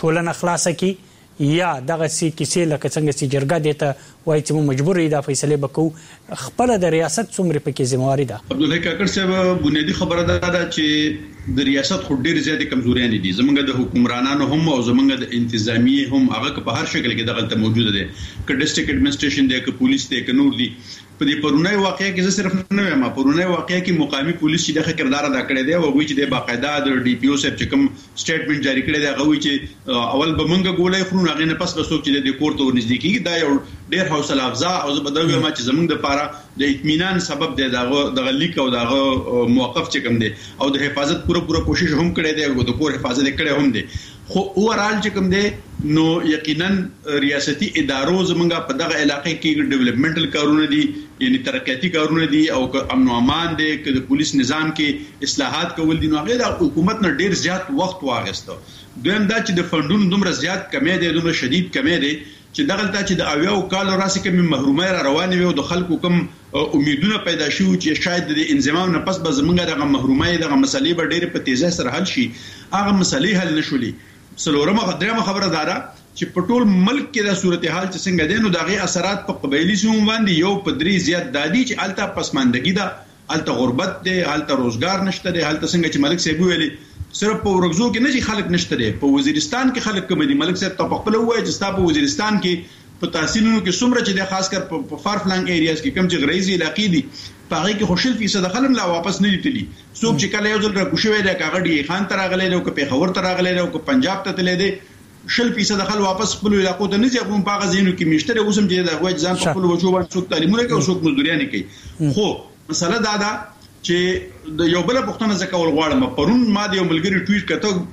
ټولنه خلاصه کی یا دغه سي کیسې لکه څنګه چې جرګه دیته وایي چې مجبور یې دا فیصله وکړو خپل د ریاست څومره پکې ذمہواری ده. عبدالله کاکړ صاحب بنیادی خبره ده چې د ریاست خو ډېر زیات کمزوري دي زمونږ د حکمرانانو هم او زمونږ د انتظامی هم هغه په هر شکل کې دغه موجوده ده ک ډیسټریکټ ایڈمنسټریشن دی ک پولیس دی ک نور دی. په دې پرونی واقعیا کې زه صرف نه وایم پرونی واقعیا کې مقامی پولیس چې د کردار ادا کړی دی او وایي چې د باقاعده د ډي پی او صاحب چې کوم سټیټمنټ جاری کړی دی هغه وایي چې اول به مونږ ګولای خورو هغه نه پس بسوک چې د کورته ورنږدې کیږي دا یو ډېر حوصله افزا او زه بدل وایم چې زمونږ د پاره د اطمینان سبب دی دغه لیک او دغه موقف چې کوم دی او د حفاظت پوره کوشش هم کړی دی او د کور حفاظت کړی هم دی خو اورال چې کوم دی نو یقینا ریاستي ادارو زمونږه په دغه علاقې کې ډیولپمنټل کارونه دي یعنی ترقیاتی کارونه دي او امن او امان دي د پولیس نظام کې اصلاحات کول دي نو هغه د حکومت نه ډیر زیات وخت واغسته. دویم دا چې د فندونو دومره زیات کمی دي دومره شدید کمی دي چې دغه ته چې د اویاو کال راسي کوم محرومه را روانه وي او د خلکو کوم امیدونه پیدا شي چې شاید د انضمام نه پس به زمونږه دغه محرومه دغه مسلې به ډېر په تیزه سره حل شي هغه مسلې حل نشولي. سلورمه درېمه خبره دارا چې په ټول ملک کې د صورتحال چې څنګه دي نو دغه اثرات په قبایلی سیمو باندې یو پدری زیات دادی چې الته پسماندګي ده الته غربت ده الته روزګار نشته ده الته څنګه چې ملک صاحب ویلي صرف په ورغزو کې نه چې خلک نشته ده په وزیرستان کې خلک کم دي ملک صاحب ته خپل وایي چې تاسو په وزیرستان کې په تحصیلونو کې څومره چې د خاص کر په فار فلنګ ایریاز کې کم چې غریزي علاقې دي پاره کې خوشل فیصد خلک لا واپس نه دي څوک چې کله یو ځل را کوشوي د کاغړی خان تر غلې او په خبر تر غلې او په پنجاب ته تللی دي 100% خل واپس خپل علاقو ته نه ځي کوم پاغه زینو کې مشتره اوسم چې د غوښ ځان په خپل وجو باندې څوک تعلیمونه کوي څوک مزدوريان کوي خو مسله دا ده چې د یو بل پښتنه ځکول غواړم پرون ما د یو ملګری ټویټ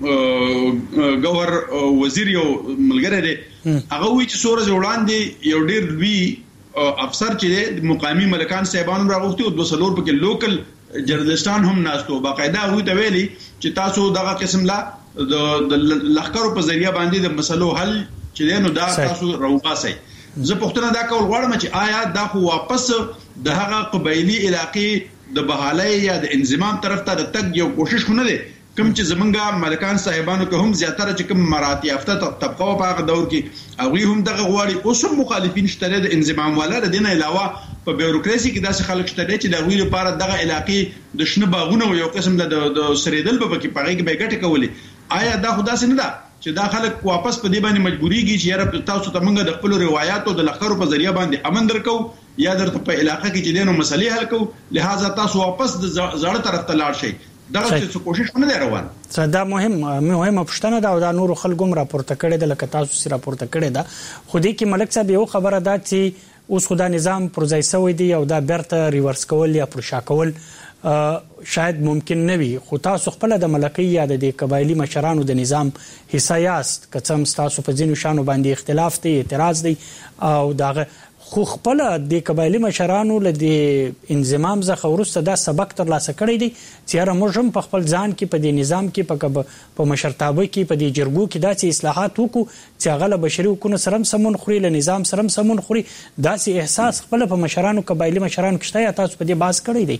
کته گوهر وزیر یو ملګری دی هغه وی چې سورج وړاندې یو ډیر لوی افسر چې مقامی ملکان صاحبانو راغوتي او 200 پکې لوکل جردستان هم ناستو باقاعده وی ته ویلي چې تاسو دغه قسم لا د لخرو په ذریعہ باندې د مسلو حل چې نو دا تاسو راوباسي. زه پښتنه دا کول غواړم چې آیا دا خو واپس د هغه قبایلی علاقې د بحالۍ یا د انضمام طرف ته د تګ یو کوشش خونه دي کوم چې زمونږه ملکان صاحبانو کې هم زیاتره چې کوم مراتب یافته طبقه په هغه دور کې هغه هم دغه غواړي اوس هم مخالفین شته د انضمام والا د دین علاوه په بیوروکراسي کې داسې خلک شته چې د غوی لپاره دغه علاقې د شنه باغونو یو قسم د سریدل په کې پاره کې به ګټه کولی. آیا دا خدا سي نه ده چې دا خلک واپس په دې باندې مجبوريږي چې یاره تاسو ته موږ د خپل روایتو د لخرو په ذریعہ باندې امن درکو یا درته په علاقې کې چې دینو مسلې حل کو لہذا تاسو واپس د زړه طرف ته لاړ شئ دا څه کوشش نه روان. دا مهمه پښتنه دا او دا نور خلکو راپورته کړي د لکه تاسو سره راپورته کړي دا خو دې کې ملک صاحب یو خبره ده چې اوس خدا نظام پرځای سوی دی او دا برته ریورس کول یا پرشا کول شاید ممکن نه وي خو تاسو خپل د ملکي یا د قبایلی مشرانو د نظام حصہ یاست کڅم تاسو په ځینو شانو باندې اختلاف دی اعتراض دی او دا خو خپل د قبایلی مشرانو له انضمام ځخه ورسته دا سبق تر لاسه کړی دی چې را موږ په خپل ځان کې په دې نظام کې په مشرتابه کې په دې جرګو کې داسې اصلاحات وکړو چې هغه له بشري حقوقو سره سمون خوري له نظام سره سمون خوري داسې احساس خپل په مشرانو قبایلی مشرانو کې شته تاسو په دې باز کړی دی.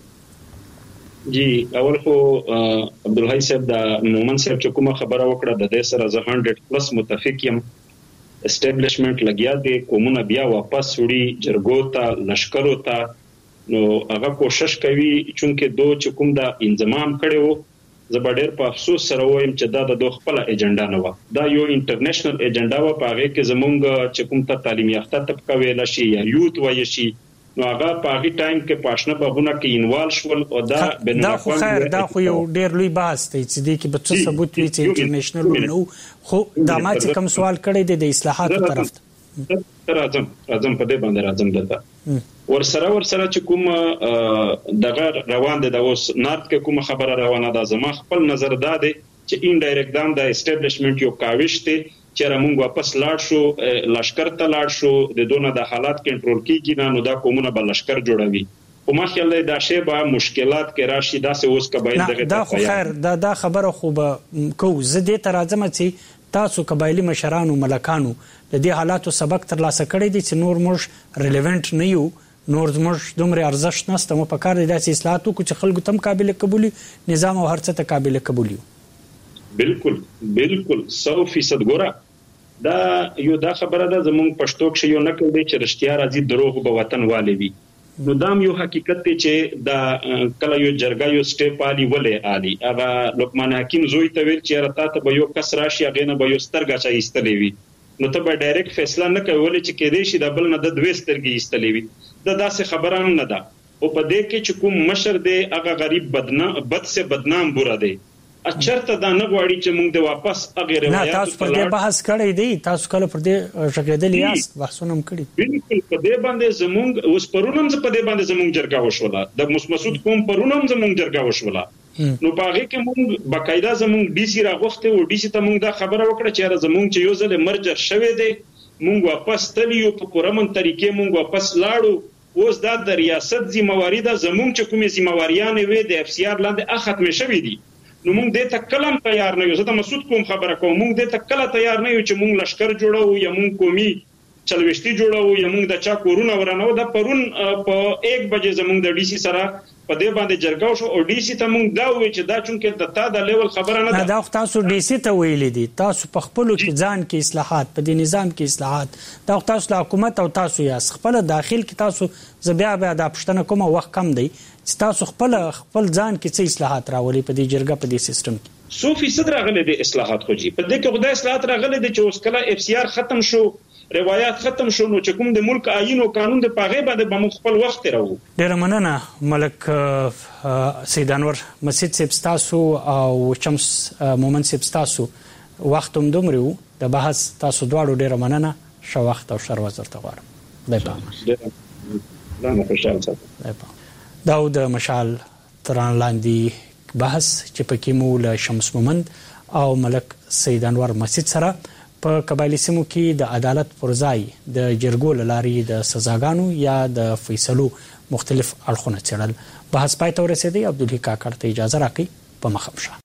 جی اول خو عبدالحی صاحب دا مومن صاحب چې کومه خبره وکړه د دې سره زه 100+ متفق یم. اسټابلیشمنت لګیا دی کومونه بیا واپس وړي جرګو ته لشکرو ته نو هغه کوشش کوي چې دوه چې کوم دا انضمام کړي زه ډېر په افسوس سره وایم چې دا د خپل ایجنډا نه و دا یو انټرنیشنل ایجنډا و په هغه کې زمونږ چې کوم ته تعلیم یافته طبقه ویل شي یا یوت وایي شي نو هغه په هغه ټایم کې پښنه بهونه کې انوال شول او دا بنو خیر دا خو یو ډېر لوی بحث دی چې د کې به څه ثبوت وي چې انټرنیشنل نو خو دا ما چې کوم سوال کړی دی د اصلاحاتو طرف ته راځم په دې باندې راځم دلته ورسره چې کوم دغه روان دي د اوس نارت کې کوم خبره روانه ده زما خپل نظر دا دی چې انډایرکټ دام د اسټابلیشمنت یو کاوش دی چې موږ واپس لاړ شو لشکر ته لاړ شو د دونه د حالات کنټرول کیږي نو دا کومونه بل لشکر جوړوي او ما خیال دی دا شی به مشکلات کې راشي دا سه اوس قبایل دغه دا خو خیر دا خبره خو به کو زه دې تر راځم چې تاسو قبایلی مشرانو ملکانو د دې حالاتو سبق تر لاسه کړی دي چې نور موږ ریلیونت نه یو نور موږ دومره ارزښت نشته مو په کار دي د اصلاحاتو کو چې خلکو تم قابل قبول نظام او هرڅه ته قابل قبول بالکل 100% ګوره دا یو دا خبره ده زمونږ پښتو کې یو نقل دی چې رښتیا راځي دروغ به وطن والي وي. نو دا یو حقیقت دی چې دا کله یو جرګه یو سټیپ علی ولې علی هغه لقمان حکیم زوی ته ویل چې راته به یو کس راشي هغه نه به یو سترګه چا ایستلې وي. نو ته به ډایرکټ فیصله نه کوي چې کېدې شي د بل نه د دوه سترګې ایستلې وي. دا داسې خبره هم نه ده. او په دې کې چې کوم مشر دی هغه غریب بد سے بدنام بوره دی. اچرته دا نه غواړي چې موږ د واپس هغه روایت تاسو پر دې بحث کړی دی، تاسو کله پر دې شګېدل یاست بحثونه هم کړی. بالکل په دې باندې زموږ اوس پرونم په دې باندې زموږ جرګه وشوله د مسعود قوم پرونم زموږ جرګه وشوله. نو باغې کې موږ باقاعده زموږ ډي سي راغوخته او ډي سي ته موږ دا خبره وکړه چې زموږ چې یو ځل مرجر شوه دی موږ واپس تلیو په پرمن طریقې موږ واپس لاړو. اوس دا د ریاست ذمہواری ده زموږ چې کومې ذمہواریان وي د اف سی آر لاندې ختم شوي دي. نو موږ دې ته کلم تیار نه یو. زه د مسعود کوم خبره کوم موږ دې ته کله تیار نه یو چې موږ لشکر جوړو یا موږ قومي چلوشتي جوړو یا موږ د چا کورونه ورانو. د پرون په 1 بجې زموږ د ډي سي سره په دې باندې جرګه شو او ډي سي ته موږ دا وی چې دا چونکه د تا د لیول خبره نه ده. دا تاسو ډي سي ته ویلې دي تاسو په خپل کې ځان کې اصلاحات په دې نظام کې اصلاحات دا تاسو د حکومت او تاسو یا خپل داخل کې تاسو زبیا به د پښتنه کومه وخت کم دی چې تاسو خپل ځان کې څه اصلاحات راولي په دې جرګه په دې سیستم کې 100% راغلي دي اصلاحات خو جی په دې کې خدای اصلاحات راغلي دي چې اوس کله اف سی آر ختم شو روایت ختم شو نو چې کوم د ملک آئین او قانون د پاغه باندې به خپل وخت راو. ډیر مننه ملک سید انور مسجد سبستاسو او شمس مومن سبستاسو وخت هم دومره د بحث تاسو دواړو ډیر مننه شو وخت او شر وزر ته غواړم. دا مو خوشاله ساتم. دا د مشال تران لاندې بحث چې پکې مو له شمس مومن او ملک سید انور مسجد سره په قبایلی سیمو کې د عدالت پر ځای د جرګو لاري د سزاګانو یا د فیصلو مختلف اړخونه څېړل. بحث پای ته ورسېدی. عبدالحی کاکړ ته اجازه راکړئ په مخه شه.